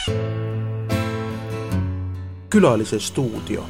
Külalise stuudio.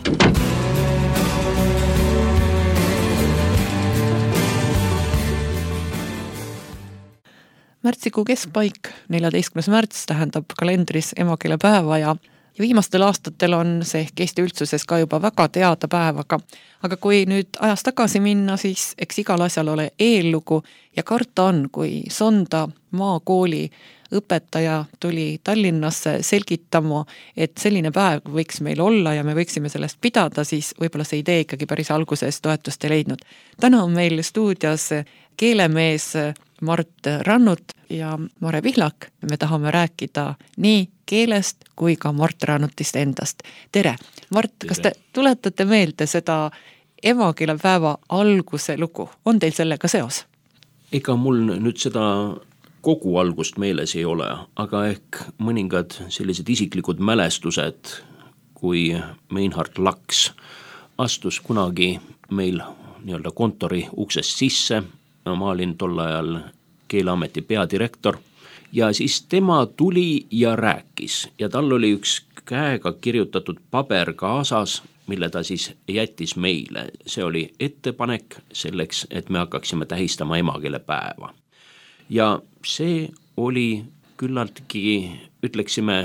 Märtsikuu keskpaik, 14. märts tähendab kalendris emakeelepäeva ja viimastel aastatel on see ehk Eesti üldsuses ka juba väga teada päev, aga kui nüüd ajas tagasi minna, siis eks igal asjal ole eellugu ja karta on, kui Sonda maakooli õpetaja tuli Tallinnasse selgitama, et selline päev võiks meil olla ja me võiksime sellest pidada, siis võib-olla see idee ikkagi päris alguses toetust ei leidnud. Täna on meil stuudios keelemees Mart Rannut ja Mare Pihlak. Me tahame rääkida nii keelest kui ka Mart Rannutist endast. Tere! Mart, kas te tuletate meelde seda emakeelepäeva alguse lugu? On teil sellega seos? Ega mul nüüd seda kogu algust meeles ei ole, aga ehk mõningad sellised isiklikud mälestused, kui Meinhard Laks astus kunagi meil nii-öelda kontori uksest sisse. Ma olin tol ajal Keeleameti peadirektor ja siis tema tuli ja rääkis ja tal oli üks käega kirjutatud paber kaasas, mille ta siis jättis meile. See oli ettepanek selleks, et me hakkaksime tähistama emakeelepäeva. Ja see oli küllaltki, ütleksime,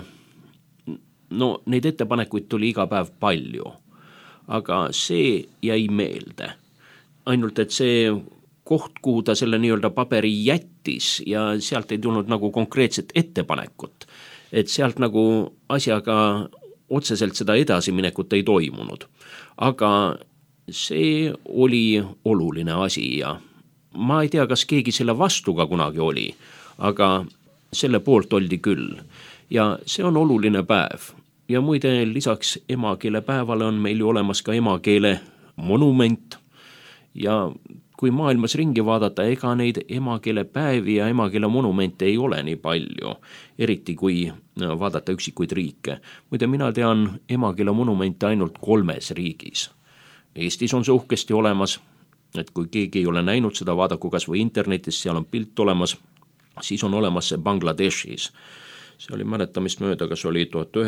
neid ettepanekuid tuli iga päev palju, aga see jäi meelde. Ainult, et see koht, kuhu ta selle nii-öelda paberi jättis ja sealt ei tulnud nagu konkreetset ettepanekut, et sealt nagu asjaga otseselt seda edasiminekut ei toimunud. Aga see oli oluline asi ja ma ei tea, kas keegi selle vastu ka kunagi oli, aga selle poolt oldi küll. Ja see on oluline päev. Ja muide, lisaks emakeelepäevale on meil ju olemas ka emakeele monument. Ja kui maailmas ringi vaadata, ega neid emakeelepäevi ja emakeele monumente ei ole nii palju, eriti kui vaadata üksikuid riike. Muide, mina tean emakeele monumente ainult 3 riigis. Eestis on see uhkesti olemas, et kui keegi ei ole näinud seda, vaadaku kas või internetis, seal on pilt olemas, siis on olemas see Bangladeshis. See oli mäletamist mööda, kas oli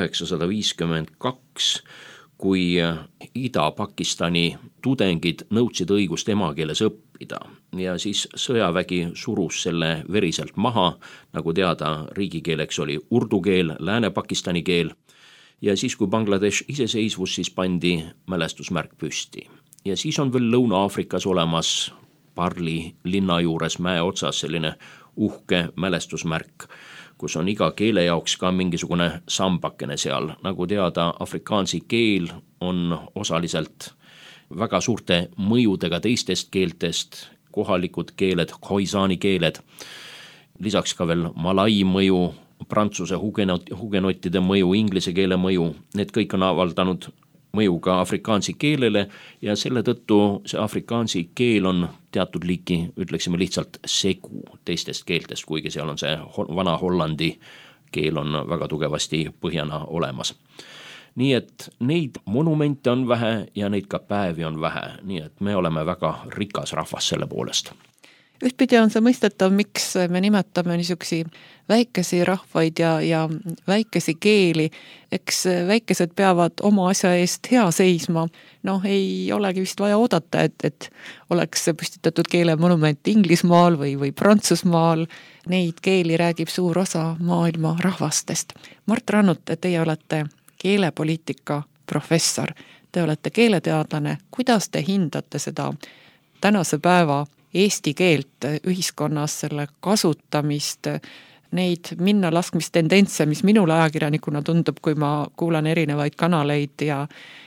1952, kui Ida-Pakistani tudengid nõudsid õigust emakeeles õppida ja siis sõjavägi surus selle veriselt maha, nagu teada, riigikeeleks oli urdu keel, Lääne-Pakistani keel ja siis, kui Bangladesh iseseisvus, siis pandi mälestusmärk püsti. Ja siis on veel Lõuna-Aafrikas olemas Parli linna juures mäe otsas selline uhke mälestusmärk, kus on iga keele jaoks ka mingisugune sambakene seal. Nagu teada, afrikaansi keel on osaliselt väga suurte mõjudega teistest keeltest, kohalikud keeled, khoisaani keeled, lisaks ka veel malai mõju, prantsuse hugenottide mõju, inglise keele mõju, need kõik on avaldanud mõju ka afrikaansi keelele ja selle tõttu see afrikaansi keel on teatud liiki, ütleksime lihtsalt segu teistest keeltest, kuigi seal on see vana hollandi keel on väga tugevasti põhjana olemas. Nii et neid monumente on vähe ja neid ka päevi on vähe, nii et me oleme väga rikas rahvas selle poolest. Ühtpidi on see mõistetav, miks me nimetame niisugusi väikesi rahvaid ja väikesi keeli. Eks väikesed peavad oma asja eest hea seisma. Ei olegi vist vaja oodata, et oleks püstitatud keelemonument Inglismaal või Prantsusmaal. Neid keeli räägib suur osa maailma rahvastest. Mart Rannut, teie olete keelepoliitika professor. Te olete keeleteadlane. Kuidas te hindate seda tänase päeva eesti keelt ühiskonnas, selle kasutamist, neid minna laskmistendentse, mis minule ajakirjanikuna tundub, kui ma kuulan erinevaid kanaleid ja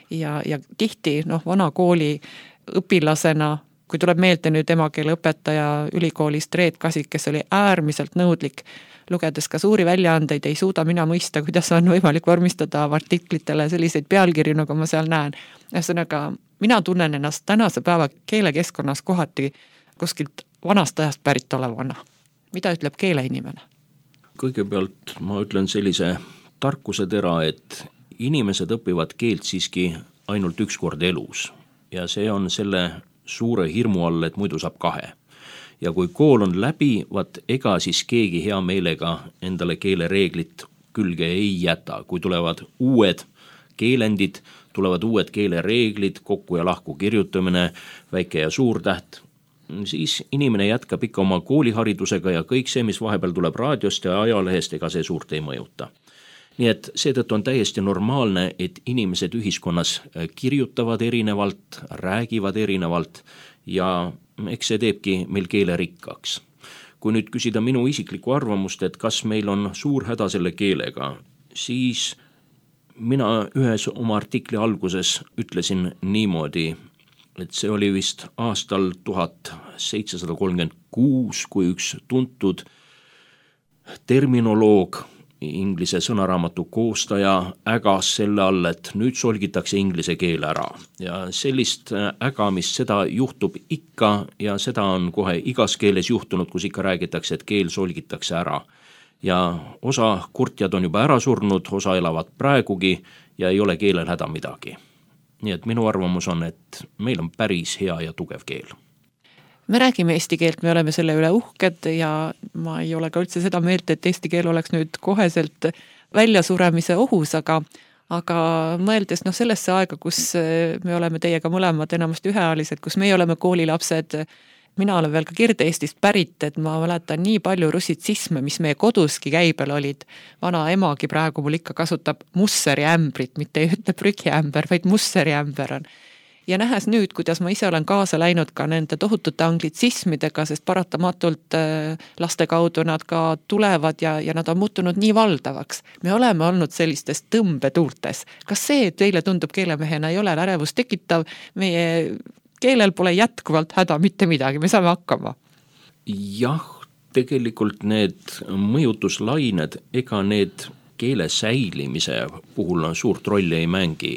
tihti vana kooli õpilasena, kui tuleb meelde nüüd emakeeleõpetaja ülikoolist Reet Kasik, kes oli äärmiselt nõudlik, lugedes ka suuri väljaandeid, ei suuda mina mõista, kuidas on võimalik vormistada artiklitele selliseid pealkirju, nagu ma seal näen. Ühesõnaga, mina tunnen ennast tänase päeva keelekeskkonnas kohati kuskilt vanast ajast pärit olevana. Mida ütleb keeleinimene? Kõigepealt ma ütlen sellise tarkuse tera, et inimesed õpivad keelt siiski ainult üks kord elus ja see on selle suure hirmu all, et muidu saab 2. Ja kui kool on läbi, ega siis keegi hea meelega endale keelereeglit külge ei jäta. Kui tulevad uued keelendid, tulevad uued keelereeglid, kokku ja lahku kirjutamine, väike ja suur täht, siis inimene jätkab ikka oma kooliharidusega ja kõik see, mis vahepeal tuleb raadiost ja ajalehest, ega see suurt ei mõjuta. Nii et seetõttu on täiesti normaalne, et inimesed ühiskonnas kirjutavad erinevalt, räägivad erinevalt ja eks see teebki meil keele rikkaks. Kui nüüd küsida minu isiklikku arvamust, et kas meil on suur häda selle keelega, siis mina ühes oma artikli alguses ütlesin niimoodi, et see oli vist aastal 1736, kui üks tuntud terminoloog, inglise sõnaraamatu koostaja ägas selle all, et nüüd solgitakse inglise keele ära. Ja sellist ägamist, seda juhtub ikka ja seda on kohe igas keeles juhtunud, kus ikka räägitakse, et keel solgitakse ära. Ja osa kurtjad on juba ära surnud, osa elavad praegugi ja ei ole keelel häda midagi. Nii et minu arvamus on, et meil on päris hea ja tugev keel. Me räägime eesti keelt, me oleme selle üle uhked ja ma ei ole ka üldse seda meelt, et eesti keel oleks nüüd koheselt väljasuremise ohus, aga mõeldes sellesse aega, kus me oleme teiega mõlemad enamasti ühealised, kus meie oleme koolilapsed, mina olen veel ka Kirde-Eestist pärit, et ma mäletan nii palju russitsisme, mis meie koduski käibel olid. Vana emagi praegu mul ikka kasutab musseriämbrit, mitte ei ütle prügiämber, vaid musseriämber on. Ja nähes nüüd, kuidas ma ise olen kaasa läinud ka nende tohutute anglitsismidega, sest paratamatult laste kaudu nad ka tulevad ja nad on muutunud nii valdavaks. Me oleme olnud sellistes tõmbetuultes. Kas see teile tundub keelemehena ei ole ärevust tekitav? Meie keelel pole jätkuvalt häda mitte midagi, me saame hakkama. Jah, tegelikult need mõjutuslained, ega need keele säilimise puhul on suurt rolli ei mängi.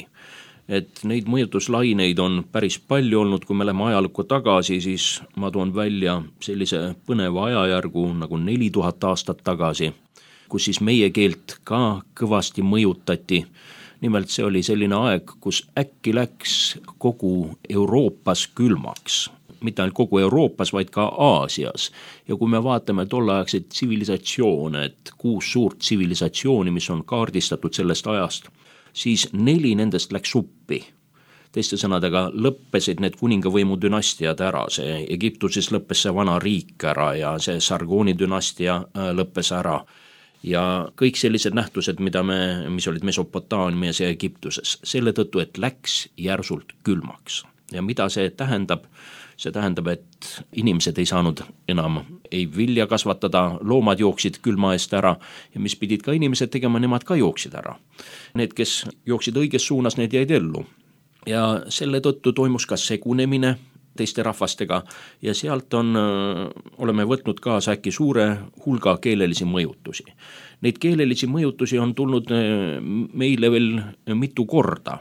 Et neid mõjutuslaineid on päris palju olnud, kui me läheme ajalukku tagasi, siis ma toon välja sellise põneva ajajärgu nagu 4000 aastat tagasi, kus siis meie keelt ka kõvasti mõjutati. Nimelt see oli selline aeg, kus äkki läks kogu Euroopas külmaks. Mitte ainult kogu Euroopas, vaid ka Aasias. Ja kui me vaatame tolleaegseid tsivilisatsioone, et 6 suurt tsivilisatsiooni, mis on kaardistatud sellest ajast, siis 4 nendest läks uppi. Teiste sõnadega lõppesid need kuningavõimu dünastiad ära. See Egiptuses lõppes see vana riik ära ja see Sargoni dünastia lõppes ära. Ja kõik sellised nähtused, mis olid Mesopotaamias ja Egiptuses, selle tõttu, et läks järsult külmaks. Ja mida see tähendab? See tähendab, et inimesed ei saanud enam ei vilja kasvatada, loomad jooksid külma eest ära ja mis pidid ka inimesed tegema, nemad ka jooksid ära. Need, kes jooksid õiges suunas, need jäid ellu. Ja selle tõttu toimus ka segunemine teiste rahvastega ja sealt oleme võtnud kaasa äkki suure hulga keelelisi mõjutusi. Neid keelelisi mõjutusi on tulnud meile veel mitu korda.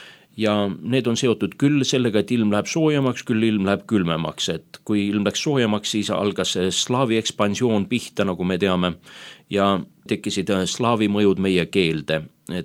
Ja need on seotud küll sellega, et ilm läheb soojemaks, küll ilm läheb külmemaks. Et kui ilm läks soojemaks, siis algas slaavi ekspansioon pihta, nagu me teame, ja tekkisid slaavi mõjud meie keelde. Et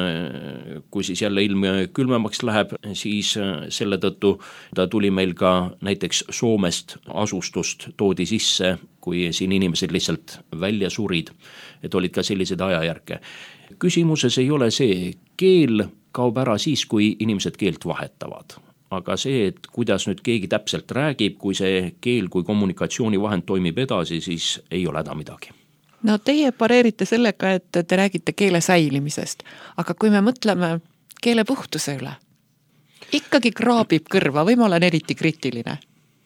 kui siis jälle ilm külmemaks läheb, siis selle tõttu ta tuli meil ka näiteks Soomest asustust toodi sisse, kui siin inimesed lihtsalt välja surid, et olid ka sellised ajajärke. Küsimuses ei ole see, keel kaob ära siis, kui inimesed keelt vahetavad. Aga see, et kuidas nüüd keegi täpselt räägib, kui see keel kui kommunikatsioonivahend toimib edasi, siis ei ole häda midagi. No teie pareerite sellega, et te räägite keele säilimisest, aga kui me mõtleme keele puhtuse üle, ikkagi kraabib kõrva või ma olen eriti kriitiline?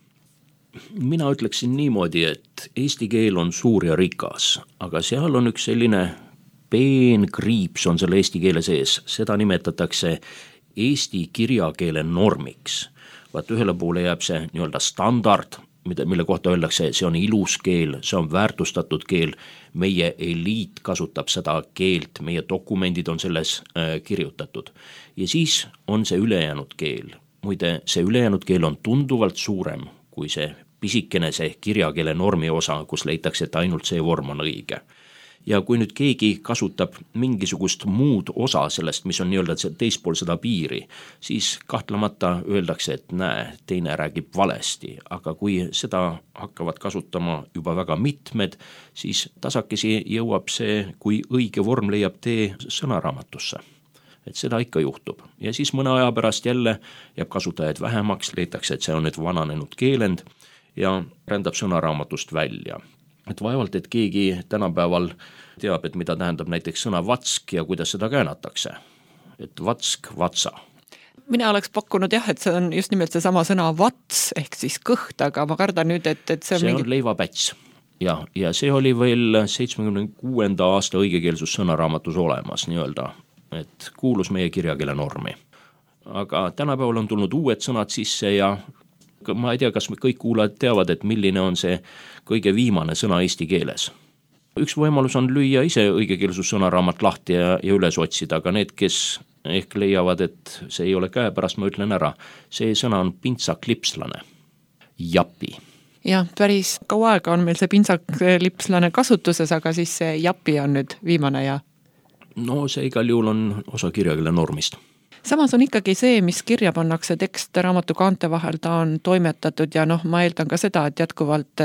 Mina ütleksin niimoodi, et eesti keel on suur ja rikas, aga seal on üks selline peen kriips on selle eesti keele sees, seda nimetatakse eesti kirjakeele normiks. Vaat ühele poole jääb see nii-öelda standard, mille kohta öeldakse, see on ilus keel, see on väärtustatud keel, meie eliit kasutab seda keelt, meie dokumendid on selles kirjutatud. Ja siis on see ülejäänud keel. Muide, see ülejäänud keel on tunduvalt suurem kui see pisikene see kirjakeele normi osa, kus leitakse, et ainult see vorm on õige. ja kui nüüd keegi kasutab mingisugust muud osa sellest, mis on nii-öelda teispool seda piiri, siis kahtlemata öeldakse, et näe, teine räägib valesti, aga kui seda hakkavad kasutama juba väga mitmed, siis tasakesi jõuab see, kui õige vorm leiab tee sõnaraamatusse. Et seda ikka juhtub ja siis mõne aja pärast jälle jääb kasutajaid vähemaks, leitakse, et see on nüüd vananenud keelend ja rändab sõnaraamatust välja. Et vaevalt, et keegi tänapäeval teab, et mida tähendab näiteks sõna vatsk ja kuidas seda käänatakse. Et vatsk, vatsa. Mina oleks pakkunud jah, et see on just nimelt see sama sõna vats ehk siis kõht, aga ma kardan nüüd, et see on on leivapäts. Ja see oli veel 76. aasta õigekeelsus sõnaraamatus olemas nii-öelda, et kuulus meie kirjakeele normi. Aga tänapäeval on tulnud uued sõnad sisse ja ma ei tea, kas kõik kuulajad teavad, et milline on see kõige viimane sõna eesti keeles. Üks võimalus on lüüa ise õigekeelsus sõnaraamat lahti ja üles otsida, aga need, kes ehk leiavad, et see ei ole käepärast, ma ütlen ära, see sõna on pintsaklipslane, japi. Jah, päris kaua aega on meil see pintsaklipslane kasutuses, aga siis see japi on nüüd viimane ja... No see igal juhul on osa kirjakeele normist. Samas on ikkagi see, mis kirja pannakse tekst raamatu kaante vahel, ta on toimetatud ja ma eeldan ka seda, et jätkuvalt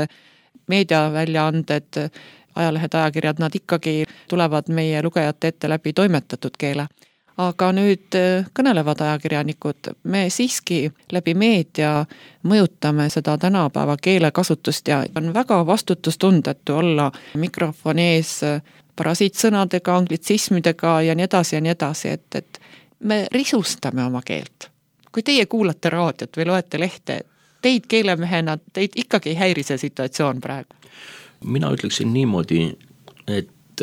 meediaväljaanded, ajalehed, ajakirjad, nad ikkagi tulevad meie lugejate ette läbi toimetatud keele. Aga nüüd kõnelevad ajakirjanikud, me siiski läbi meedia mõjutame seda tänapäeva keelekasutust ja on väga vastutustundetu olla mikrofoni ees parasiitsõnadega, anglitsismidega ja nii edasi, et me risustame oma keelt. Kui teie kuulate raadiot või loete lehte, teid keelemehena, teid ikkagi ei häiri see situatsioon praegu? Mina ütleksin niimoodi, et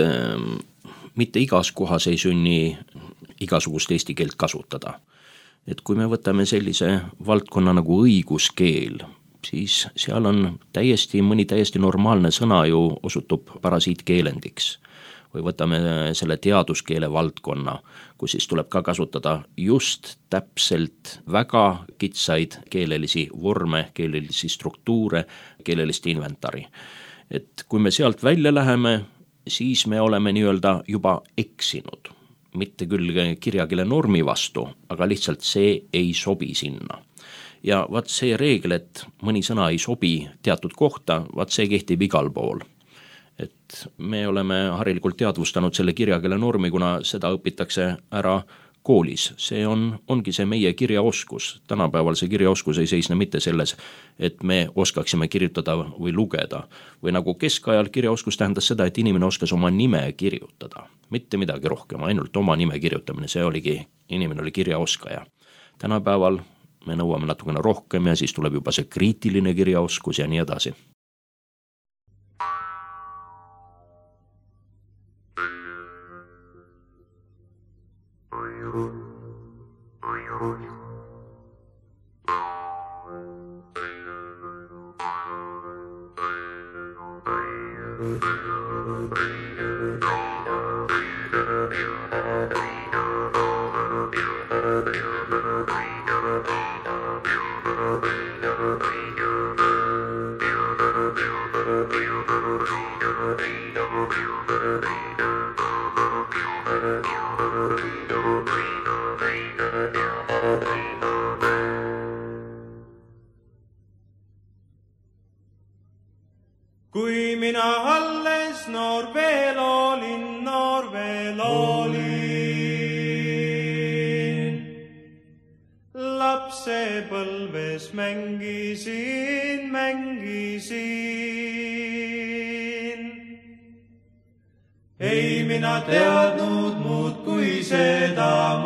mitte igas kohas ei sünni igasugust eesti keelt kasutada. Et kui me võtame sellise valdkonna nagu õiguskeel, siis seal on mõni täiesti normaalne sõna ju osutub parasiitkeelendiks. Või võtame selle teaduskeele valdkonna, kus siis tuleb ka kasutada just täpselt väga kitsaid keelelisi vorme, keelelisi struktuure, keelelist inventari. Et kui me sealt välja läheme, siis me oleme nii-öelda juba eksinud. Mitte küll kirjakeele normi vastu, aga lihtsalt see ei sobi sinna. Ja vaat see reegel, et mõni sõna ei sobi teatud kohta, vaat see kehtib igal pool. Et me oleme harilikult teadvustanud selle kirjakeele normi, kuna seda õpitakse ära koolis. See ongi see meie kirjaoskus. Tänapäeval see kirjaoskus ei seisne mitte selles, et me oskaksime kirjutada või lugeda. Või nagu keskajal kirjaoskus tähendas seda, et inimene oskas oma nime kirjutada. Mitte midagi rohkem, ainult oma nime kirjutamine, see oligi, inimene oli kirjaoskaja. Tänapäeval me nõuame natukene rohkem ja siis tuleb juba see kriitiline kirjaoskus ja nii edasi. Kui mina alles noor veel olin, lapsepõlves mängisin. Ei mina teadnud muud kui seda,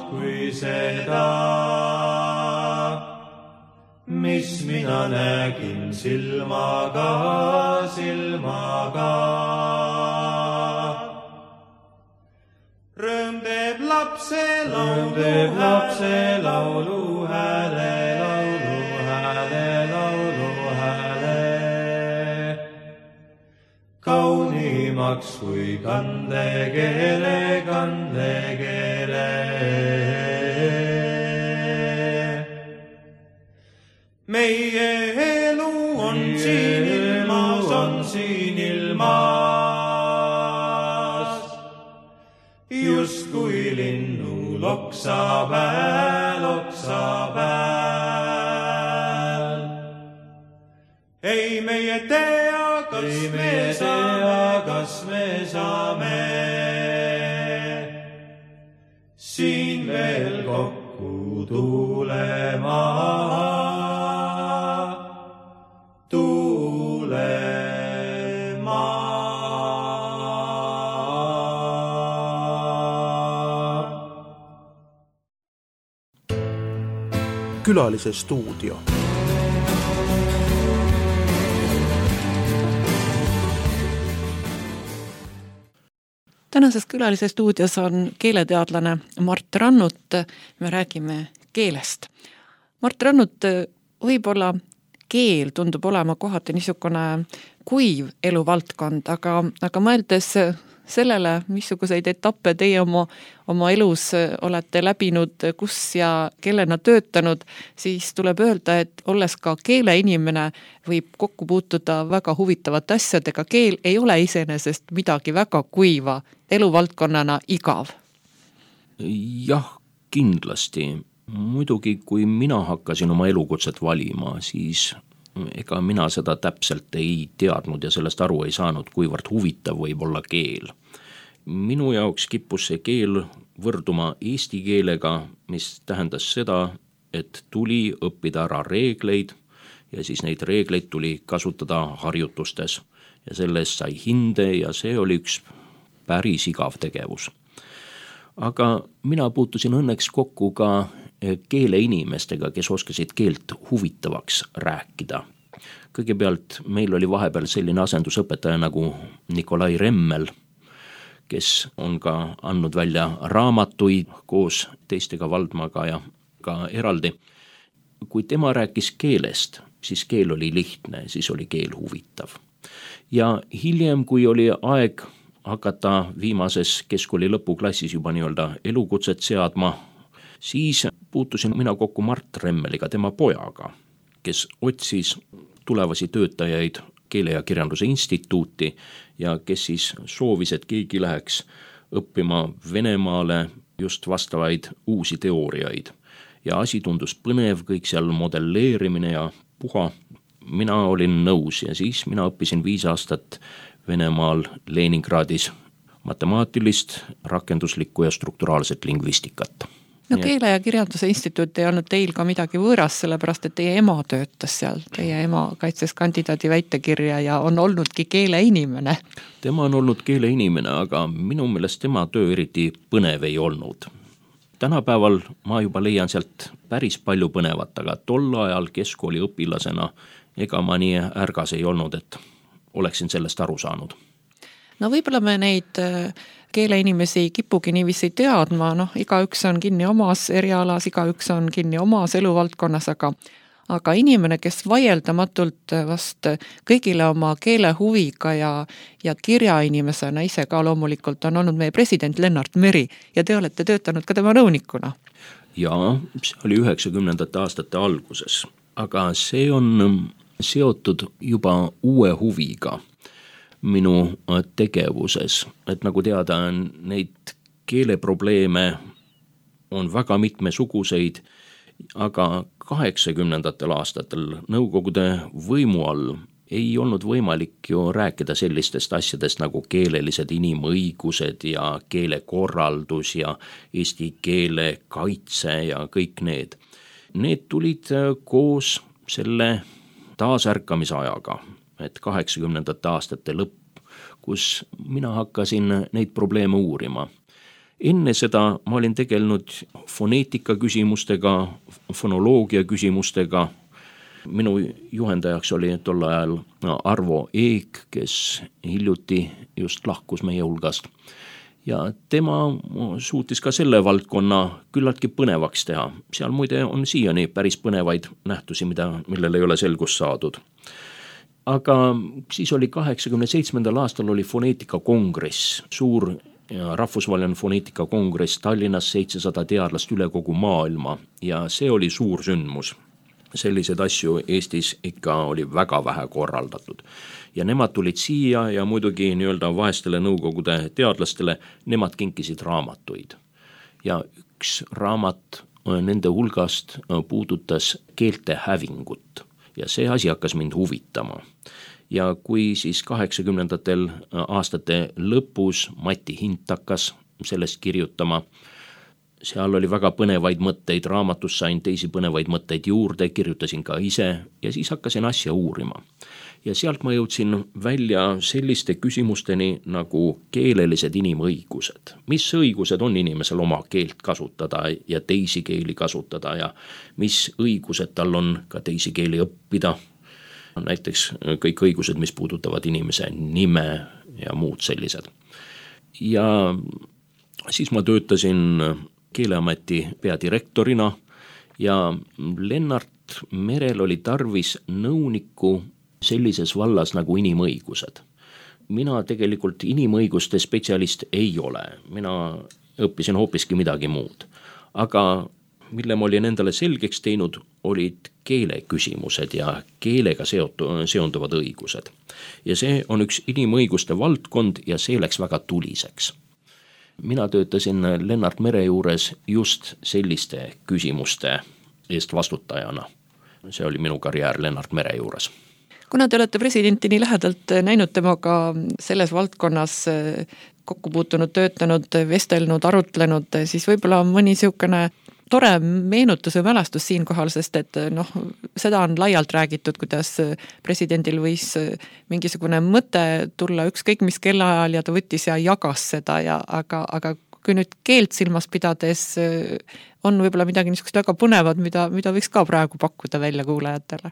mis mina nägin silmaga. Rõõm teeb lapse laulu hääle. Kaunimaks kui kandekeele. Meie elu on siin ilmas, just kui linnu loksa pääl. Ei meie tea, kas me saame siin veel kokku tulema. Külalise stuudio. Tänases Külalise stuudios on keeleteadlane Mart Rannut. Me räägime keelest. Mart Rannut, võib-olla keel tundub olema kohati niisugune kuiv eluvaldkond, aga mõeldes sellele, missuguseid etappe teie oma elus olete läbinud, kus ja kellena töötanud, siis tuleb öelda, et olles ka keeleinimene, võib kokku puutuda väga huvitavate asjadega. Keel ei ole iseenesest midagi väga kuiva, eluvaldkonnana igav. Jah, kindlasti. Muidugi, kui mina hakkasin oma elukutset valima, siis ega mina seda täpselt ei teadnud ja sellest aru ei saanud, kuivõrd huvitav võib olla keel. Minu jaoks kippus see keel võrduma eesti keelega, mis tähendas seda, et tuli õppida ära reegleid ja siis neid reegleid tuli kasutada harjutustes ja sellest sai hinde ja see oli üks päris igav tegevus. Aga mina puutusin õnneks kokku ka keeleinimestega, kes oskasid keelt huvitavaks rääkida. Kõigepealt meil oli vahepeal selline asendusõpetaja nagu Nikolai Remmel, kes on ka andnud välja raamatuid koos teistega Valdmaga ja ka eraldi. Kui tema rääkis keelest, siis keel oli lihtne, siis oli keel huvitav. Ja hiljem, kui oli aeg hakata viimases keskkooli lõpuklassis juba nii-öelda elukutset seadma, siis puutusin mina kokku Mart Remmeliga, tema pojaga, kes otsis tulevasi töötajaid Keele- ja Kirjanduse Instituuti ja kes siis soovis, et keegi läheks õppima Venemaale just vastavaid uusi teooriaid. Ja asi tundus põnev, kõik seal modelleerimine ja puha. Mina olin nõus ja siis mina õppisin 5 aastat Venemaal Leningradis matemaatilist, rakenduslikku ja strukturaalset lingvistikat. No Keele- ja Kirjanduse Instituut ei olnud teil ka midagi võõras, sellepärast et teie ema töötas seal. Teie ema kaitses kandidaadi väitekirja ja on olnudki keeleinimene. Tema on olnud keeleinimene, aga minu meelest tema töö eriti põnev ei olnud. Tänapäeval ma juba leian sealt päris palju põnevat, aga tol ajal keskkooli õpilasena ega ma nii ärgas ei olnud, et oleksin sellest aru saanud. No võib-olla me neid keeleinimesi kipugi niiviisi teadma, igaüks on kinni omas erialas, igaüks on kinni omas eluvaldkonnas, aga inimene, kes vaieldamatult vast kõigile oma keelehuviga ja kirjainimesena ise ka loomulikult on olnud meie president Lennart Meri ja te olete töötanud ka tema nõunikuna. Jaa, see oli 90. aastate alguses, aga see on seotud juba uue huviga minu tegevuses, et nagu teada, neid keeleprobleeme on väga mitmesuguseid, aga 80. aastatel Nõukogude võimu all ei olnud võimalik ju rääkida sellistest asjadest nagu keelelised inimõigused ja keelekorraldus ja eesti keele kaitse ja kõik need. Need tulid koos selle taasärkamisajaga, et 80. aastate lõpp, kus mina hakkasin neid probleeme uurima. Enne seda ma olin tegelenud foneetika küsimustega, fonoloogia küsimustega. Minu juhendajaks oli tol ajal Arvo Eek, kes hiljuti just lahkus meie hulgast. Ja tema suutis ka selle valdkonna küllaltki põnevaks teha. Seal muide on siiani päris põnevaid nähtusi, millel ei ole selgust saadud. Aga siis oli 87. aastal oli foneetikakongress, suur rahvusvaheline foneetikakongress Tallinnas, 700 teadlast üle kogu maailma ja see oli suur sündmus. selliseid asju Eestis ikka oli väga vähe korraldatud. Ja nemad tulid siia ja muidugi nii-öelda vaestele Nõukogude teadlastele, nemad kinkisid raamatuid. Ja üks raamat nende hulgast puudutas keelte hävingut ja see asi hakkas mind huvitama. Ja kui siis 80ndatel aastate lõpus Mati Hint hakkas sellest kirjutama, seal oli väga põnevaid mõtteid, raamatus sain teisi põnevaid mõtteid juurde, kirjutasin ka ise ja siis hakkasin asja uurima. Ja sealt ma jõudsin välja selliste küsimusteni nagu keelelised inimõigused. Mis õigused on inimesel oma keelt kasutada ja teisi keeli kasutada ja mis õigused tal on ka teisi keeli õppida. Näiteks kõik õigused, mis puudutavad inimese nime ja muud sellised. Ja siis ma töötasin Keeleameti peadirektorina ja Lennart Merel oli tarvis nõunikku sellises vallas nagu inimõigused. Mina tegelikult inimõiguste spetsialist ei ole, mina õppisin hoopiski midagi muud. Aga mille ma olin endale selgeks teinud, olid keeleküsimused ja keelega seonduvad õigused. Ja see on üks inimõiguste valdkond ja see läks väga tuliseks. Mina töötasin Lennart Mere juures just selliste küsimuste eest vastutajana. See oli minu karjäär Lennart Mere juures. Kuna te olete presidenti nii lähedalt näinud temaga selles valdkonnas kokku puutunud, töötanud, vestelnud, arutlenud, siis võib-olla on mõni siukene tore meenutus või mälestus siinkohal, sest et seda on laialt räägitud, kuidas presidendil võis mingisugune mõte tulla ükskõik mis kellaajal ja ta võttis ja jagas seda, aga kui nüüd keelt silmas pidades on võib-olla midagi niisugust väga põnevat, mida võiks ka praegu pakkuda välja kuulajatele.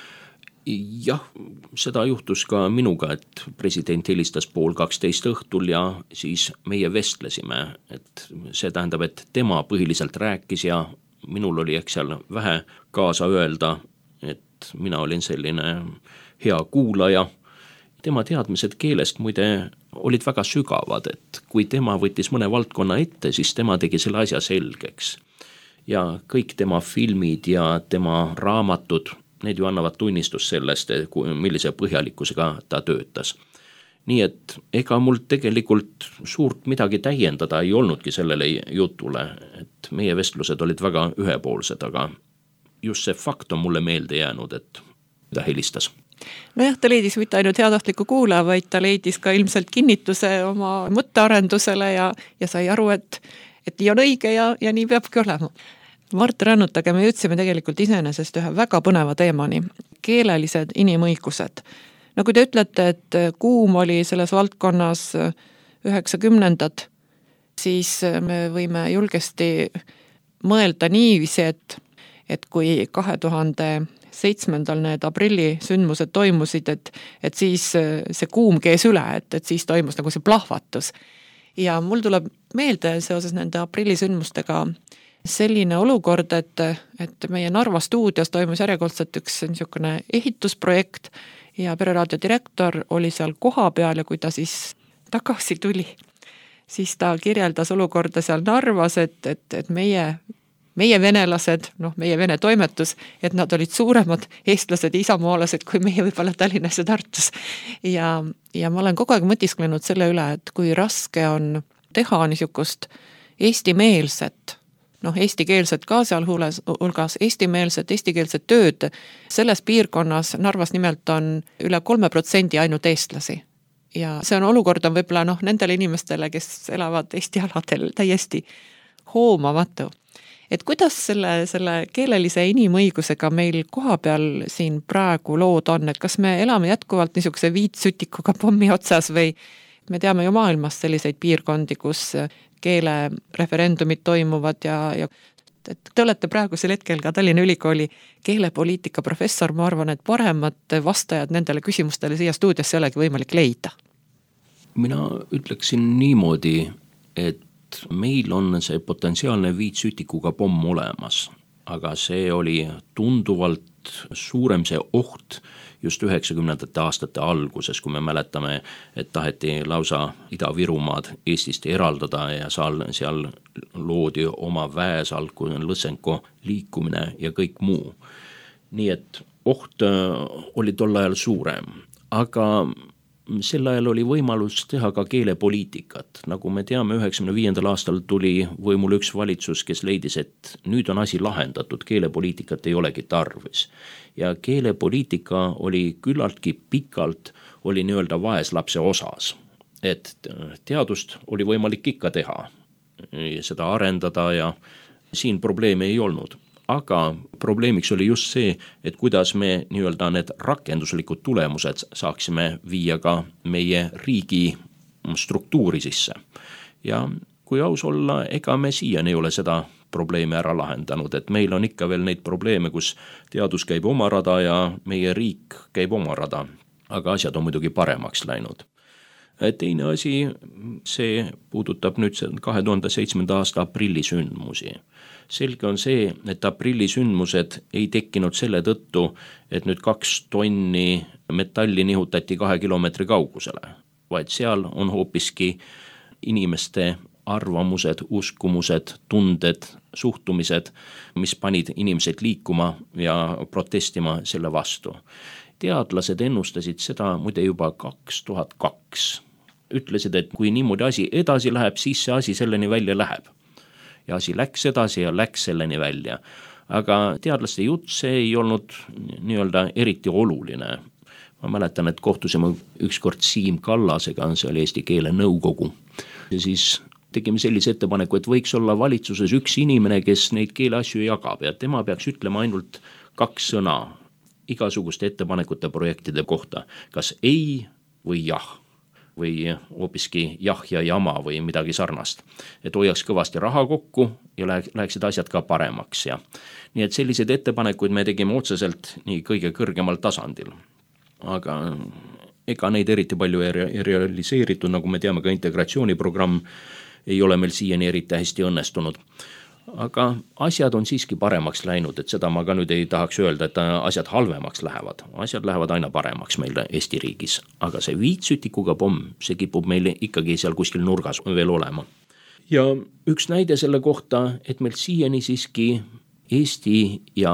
Jah, seda juhtus ka minuga, et president helistas 11:30 õhtul ja siis meie vestlesime, et see tähendab, et tema põhiliselt rääkis ja minul oli eks seal vähe kaasa öelda, et mina olin selline hea kuulaja. Tema teadmised keelest muide olid väga sügavad, et kui tema võttis mõne valdkonna ette, siis tema tegi selle asja selgeks. Ja kõik tema filmid ja tema raamatud, need ju annavad tunnistus sellest, millise põhjalikkusega ta töötas. Nii et ega mul tegelikult suurt midagi täiendada ei olnudki sellele jutule, et meie vestlused olid väga ühepoolsed, aga just see fakt on mulle meelde jäänud, et ta helistas. Nojah, ta leidis mitte ainult heatahtliku kuulaja, vaid ta leidis ka ilmselt kinnituse oma mõttearendusele ja sai aru, et nii on õige ja nii peabki olema. Mart Rännutage, me jõudsime tegelikult iseenesest ühe väga põneva teemani, keelelised inimõigused. No kui te ütlete, et kuum oli selles valdkonnas 90ndad, siis me võime julgesti mõelda niiviisi, et kui 2007. Need aprilli sündmused toimusid, et siis see kuum kees üle, et siis toimus nagu see plahvatus. Ja mul tuleb meelde seoses nende aprilli sündmustega selline olukord, et meie Narva stuudios toimus järjekordselt üks niisugune ehitusprojekt ja Pereraadio direktor oli seal koha peal ja kui ta siis tagasi tuli, siis ta kirjeldas olukorda seal Narvas, et meie venelased, meie vene toimetus, et nad olid suuremad eestlased ja isamaalased kui meie võib-olla Tallinnas ja Tartus. Ja ma olen kogu aeg mõtisklenud selle üle, et kui raske on teha niisugust eestimeelset, eestikeelset ka seal hulgas, eestikeelset tööd. Selles piirkonnas Narvas nimelt on üle 3% ainult eestlasi. Ja see on olukord on võib-olla nendele inimestele, kes elavad Eesti aladel täiesti hoomamatu. Et kuidas selle keelelise inimõigusega meil koha peal siin praegu lood on, et kas me elame jätkuvalt niisuguse viitsütikuga pommi otsas või me teame ju maailmas selliseid piirkondi, kus keelereferendumid toimuvad ja te olete praegusel hetkel ka Tallinna Ülikooli keelepoliitika professor, ma arvan, et paremat vastajad nendele küsimustele siia stuudiosse ei olegi võimalik leida. Mina ütleksin niimoodi, et meil on see potentsiaalne viitsütikuga pomm olemas, aga see oli tunduvalt suurem see oht just 90ndate aastate alguses, kui me mäletame, et taheti lausa Ida-Virumaad Eestist eraldada ja seal loodi oma väesalku, Lõsenko liikumine ja kõik muu. nii et oht oli tol ajal suurem, aga sel ajal oli võimalus teha ka keelepoliitikat. Nagu me teame, 1995. aastal tuli võimule üks valitsus, kes leidis, et nüüd on asi lahendatud, keelepoliitikat ei olegi tarvis. Ja keelepoliitika oli küllaltki pikalt, oli nii-öelda vaeslapse osas. Et teadust oli võimalik ikka teha, seda arendada ja siin probleeme ei olnud. Aga probleemiks oli just see, et kuidas me nii-öelda need rakenduslikud tulemused saaksime viia ka meie riigi struktuuri sisse. Ja kui aus olla, ega me siiani ei ole seda probleemi ära lahendanud, et meil on ikka veel neid probleeme, kus teadus käib oma rada ja meie riik käib oma rada, aga asjad on muidugi paremaks läinud. Teine asi, see puudutab nüüd 2007. aasta aprillisündmusi. Selge on see, et aprillisündmused ei tekkinud selle tõttu, et nüüd 2 tonni metalli nihutati 2 kilomeetri kaugusele, vaid seal on hoopiski inimeste arvamused, uskumused, tunded, suhtumised, mis panid inimesed liikuma ja protestima selle vastu. Teadlased ennustasid seda muide juba 2002. Ütlesid, et kui niimoodi asi edasi läheb, siis see asi selleni välja läheb. Ja asi läks edasi ja läks selleni välja. Aga teadlaste jutt, see ei olnud nii-öelda eriti oluline. Ma mäletan, et kohtusime ükskord Siim Kallasega, see oli Eesti Keele Nõukogu. Ja siis tegime sellise ettepaneku, et võiks olla valitsuses üks inimene, kes neid keeleasju jagab ja tema peaks ütlema ainult 2 sõna igasuguste ettepanekute projektide kohta, kas ei või jah, või hoopiski jah ja jama või midagi sarnast. Et hoiaks kõvasti raha kokku ja läheksid asjad ka paremaks. Ja nii et selliseid ettepanekuid me tegime otseselt nii kõige kõrgemal tasandil. Aga ega neid eriti palju ei realiseeritud, nagu me teame, ka integratsiooniprogramm ei ole meil siiani eriti hästi õnnestunud. Aga asjad on siiski paremaks läinud, et seda ma ka nüüd ei tahaks öelda, et asjad halvemaks lähevad. Asjad lähevad aina paremaks meil Eesti riigis, aga see viitsütikuga pomm, see kipub meil ikkagi seal kuskil nurgas veel olema. Ja üks näide selle kohta, et meil siiani siiski Eesti ja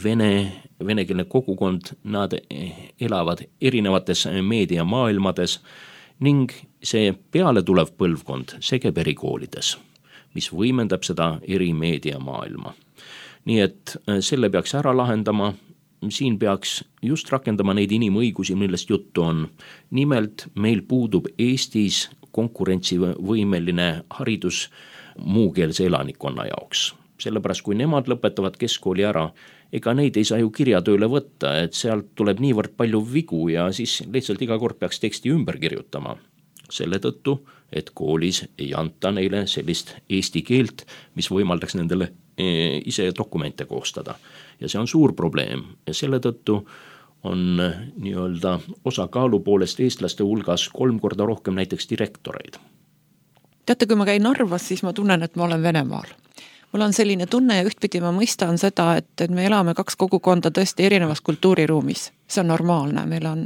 venekeelne kogukond, nad elavad erinevates meediamaailmades ning see peale tulev põlvkond, see käib erikoolides, mis võimendab seda erimeediamaailma. Nii et selle peaks ära lahendama, siin peaks just rakendama neid inimõigusi, millest juttu on. Nimelt meil puudub Eestis konkurentsivõimeline haridus muukeelse elanikkonna jaoks. Sellepärast, kui nemad lõpetavad keskkooli ära, ega neid ei saa ju kirjatööle võtta, et sealt tuleb niivõrd palju vigu ja siis lihtsalt iga kord peaks teksti ümber kirjutama. Selle tõttu, et koolis ei anta neile sellist eesti keelt, mis võimaldaks nendele ise dokumente koostada. Ja see on suur probleem ja selle tõttu on nii-öelda osakaalu poolest eestlaste hulgas 3 korda rohkem näiteks direktoreid. Teate, kui ma käin Narvas, siis ma tunnen, et ma olen Venemaal. Mul on selline tunne ja ühtpidi ma mõistan seda, et me elame 2 kogukonda tõesti erinevas kultuuriruumis. See on normaalne, meil on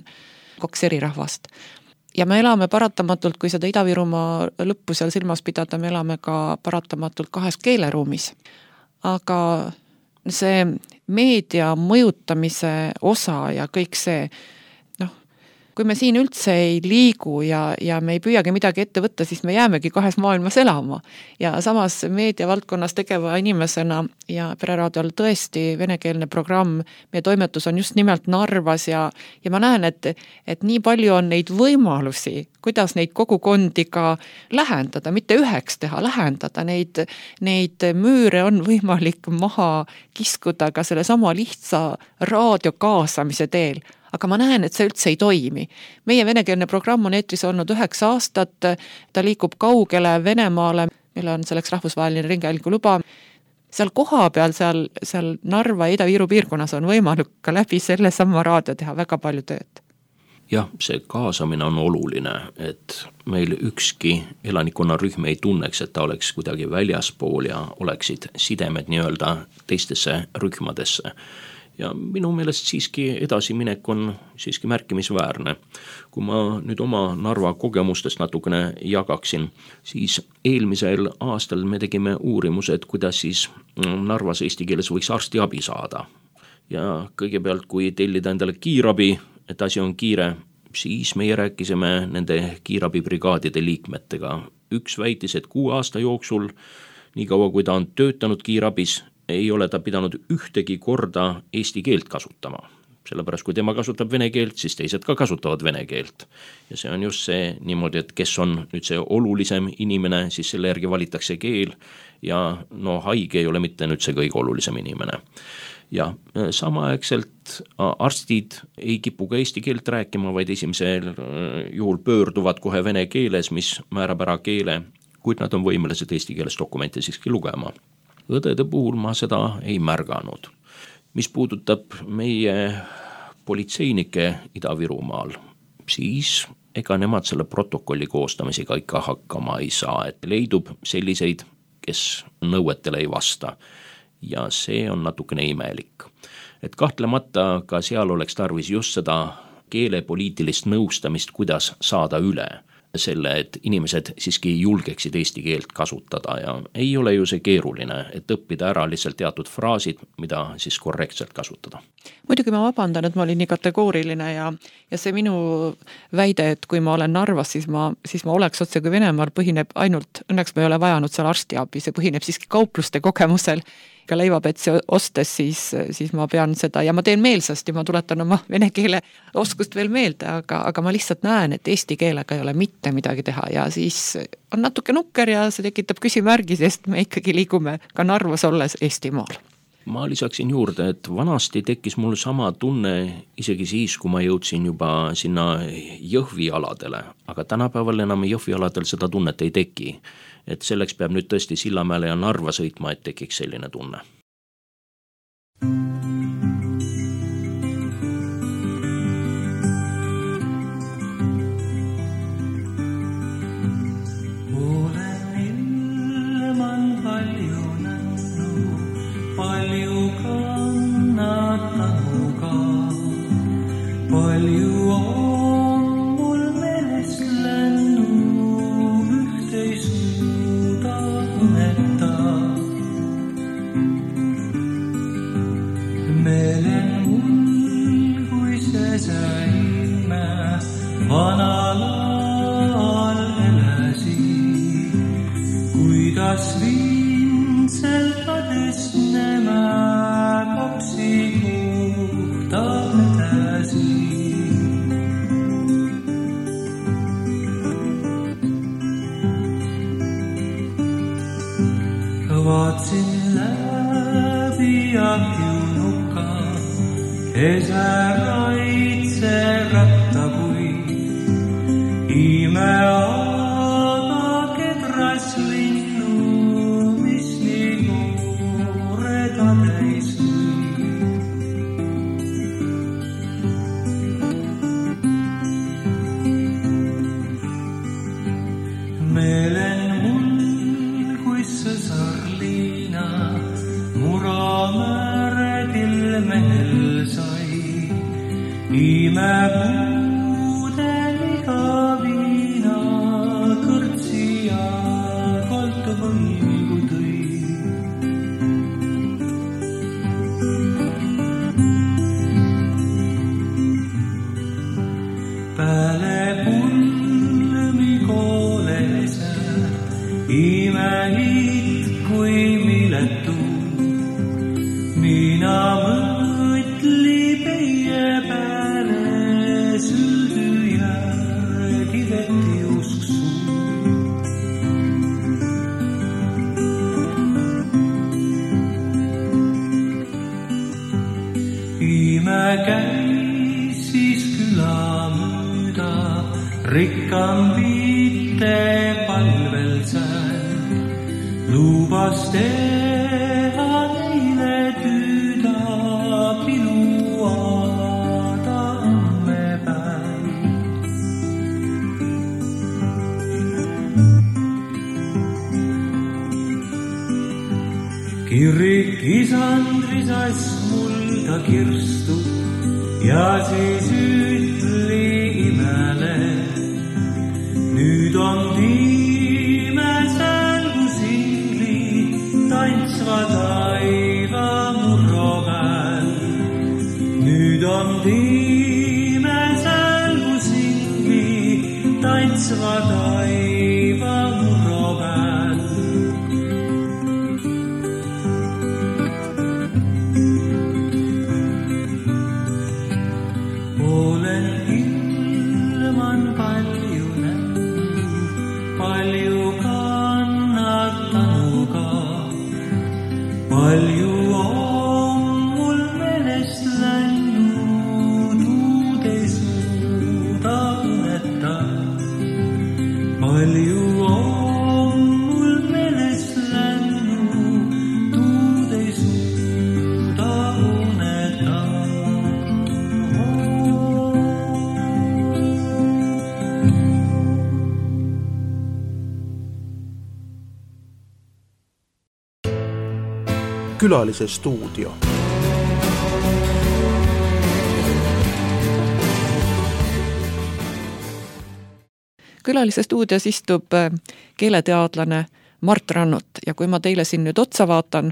2 eri rahvast. Ja me elame paratamatult, kui seda Ida-Virumaa lõppu seal silmas pidada, me elame ka paratamatult 2 keeleruumis. Aga see meedia mõjutamise osa ja kõik see, kui me siin üldse ei liigu ja me ei püüagi midagi ette võtta, siis me jäämegi 2 maailmas elama. Ja samas meediavaldkonnas tegeva inimesena ja Pereraadiol tõesti venekeelne programm, meie toimetus on just nimelt Narvas ja ma näen, et nii palju on neid võimalusi, kuidas neid kogukondi ka lähendada, mitte üheks teha, lähendada. Neid müüre on võimalik maha kiskuda ka selle sama lihtsa raadio kaasamise teel. Aga ma näen, et see üldse ei toimi. Meie venekeelne programm on eetris olnud 9 aastat, ta liikub kaugele Venemaale, meil on selleks rahvusvaheline ringhäälingu luba. Seal koha peal, seal Narva ja Ida-Viru piirkonnas on võimalik ka läbi selle sama raadio teha väga palju tööd. Jah, see kaasamine on oluline, et meil ükski elanikkonnarühm ei tunneks, et ta oleks kuidagi väljaspool ja oleksid sidemed nii-öelda teistesse rühmadesse. Ja minu meelest siiski edasiminek on siiski märkimisväärne. Kui ma nüüd oma Narva kogemustest natukene jagaksin, siis eelmisel aastal me tegime uurimused, kuidas siis Narvas eesti keeles võiks arstiabi saada. ja kõigepealt, kui tellida endale kiirabi, et asi on kiire, siis meie rääkisime nende kiirabibrigaadide liikmetega. Üks väitis, et 6 aasta jooksul, nii kaua kui ta on töötanud kiirabis, ei ole ta pidanud ühtegi korda eesti keelt kasutama. Sellepärast, kui tema kasutab vene keelt, siis teised ka kasutavad vene keelt. Ja see on just see niimoodi, et kes on nüüd see olulisem inimene, siis selle järgi valitakse keel ja no haige ei ole mitte nüüd see kõige olulisem inimene. Ja samaaegselt arstid ei kipu ka eesti keelt rääkima, vaid esimesel juhul pöörduvad kohe vene keeles, mis määrab ära keele, kuid nad on võimelised eesti keeles dokumente siiski lugema. Õdede puhul ma seda ei märganud. Mis puudutab meie politseinike Ida-Virumaal, siis ega nemad selle protokolli koostamisega ikka hakkama ei saa, et leidub selliseid, kes nõuetele ei vasta. Ja see on natukene imelik. Et kahtlemata ka seal oleks tarvis just seda keelepoliitilist nõustamist, kuidas saada üle selle, et inimesed siiski julgeksid eesti keelt kasutada ja ei ole ju see keeruline, et õppida ära lihtsalt teatud fraasid, mida siis korrektselt kasutada. Muidugi ma vabandan, et ma olin nii kategooriline ja see minu väide, et kui ma olen Narvas, siis ma oleks otse kui Venemaal, põhineb ainult, õnneks ma ei ole vajanud seal arstiabi, see põhineb siiski kaupluste kogemusel, ka leivapetsi ostes, siis ma pean seda ja ma teen meelsasti, ma tuletan oma vene keele oskust veel meelde, aga ma lihtsalt näen, et eesti keelega ei ole mitte midagi teha ja siis on natuke nukker ja see tekitab küsimärgi, sest me ikkagi liigume ka Narvas olles Eestimaal. Ma lisaksin juurde, et vanasti tekkis mul sama tunne isegi siis, kui ma jõudsin juba sinna Jõhvi aladele, aga tänapäeval enam Jõhvi aladel seda tunnet ei teki. Et selleks peab nüüd tõesti Sillamäele ja Narva sõitma, et tekiks selline tunne. Olen ilman palju nähnu, palju kannatanuga, palju on mul meelest lennu, üht ei suuda uneta. Meelen mul, kui see säime vanal ajal elasi, kuidas vintseltades nämä kapsi kohta vetäsi. Vaatsin läbi ahjunukka, kesäraitse rattapuid, ime aga kedras linnu, mis nii kooreda täis või. Meelen mul, kui sõsarliina Muramääredil mehel sai, ime puudeliga viina kõrtsi ja koltu võigu tõi. Pääle pulmi koolese, ime hiit kui miletu, mina mõtli peie pääle süüdy järgi veti usksu. Ime käis siis küla müüda, rikkam viite palvel sääl, lubas teha neile tüüda piluada amme päev. Kirik isandris as mulda kirstu ja siis ütli imele, nüüd on viimesel tantsva taiva murro pääl, piimesel mu silmi tantsva taiva murro peal. Olen ilman palju näinud, palju kannatanuga, palju on mul meelest läinud, uud ei suuda uneta. Palju on mul meelest läinud, uud ei suuda uneta. Külalise stuudio. Külalise stuudios istub keeleteadlane Mart Rannut ja kui ma teile siin nüüd otsa vaatan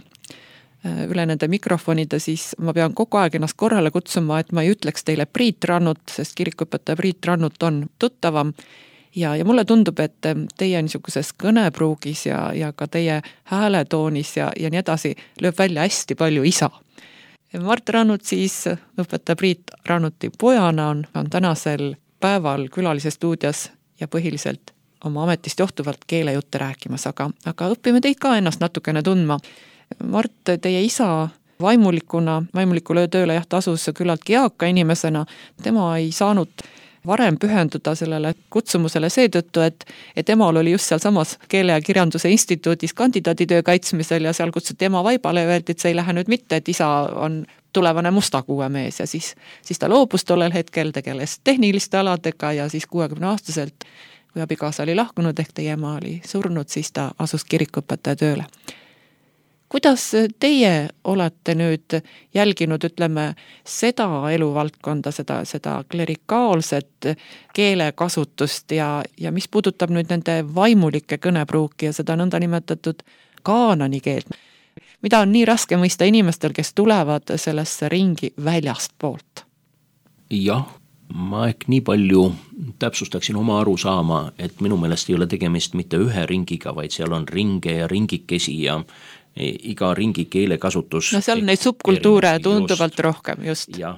üle nende mikrofonide, siis ma pean kogu aeg ennast korrale kutsuma, et ma ei ütleks teile Priit Rannut, sest kirikuõpetaja Priit Rannut on tuttavam. Ja mulle tundub, et teie niisuguses kõnepruugis ja ka teie hääletoonis ja nii edasi lööb välja hästi palju isa. Mart Rannut siis õpetaja Priit Rannuti pojana on tänasel päeval külalise stuudios ja põhiliselt oma ametist johtuvalt keelejutte rääkimas, aga õpime teid ka ennast natukene tundma. Mart, teie isa vaimulikule tööle asus küllaltki eaka inimesena, tema ei saanud varem pühenduda sellele kutsumusele seetõttu, et emal oli just seal samas Keele- ja Kirjanduse Instituudis kandidaaditöö kaitsmisel ja seal kutsuti ema vaibale ja öeldi, et see ei lähe nüüd mitte, et isa on tulevane mustakuue mees ja siis ta loobus tollel hetkel, tegeles tehniliste aladega ja siis 60-aastaselt, kui abikaasa oli lahkunud ehk teie ema oli surnud, siis ta asus kirikuõpetaja tööle. Kuidas teie olete nüüd jälginud, ütleme, seda eluvaldkonda, seda klerikaalset keelekasutust ja mis puudutab nüüd nende vaimulike kõnepruuki ja seda nõnda nimetatud kaanani keelt, mida on nii raske mõista inimestel, kes tulevad sellesse ringi väljast poolt? Jah, ma ehk nii palju täpsustaksin oma arusaama, et minu meelest ei ole tegemist mitte ühe ringiga, vaid seal on ringe ja ringikesi ja iga ringi keelekasutus. No seal on neid subkultuure tunduvalt rohkem, just. Jah,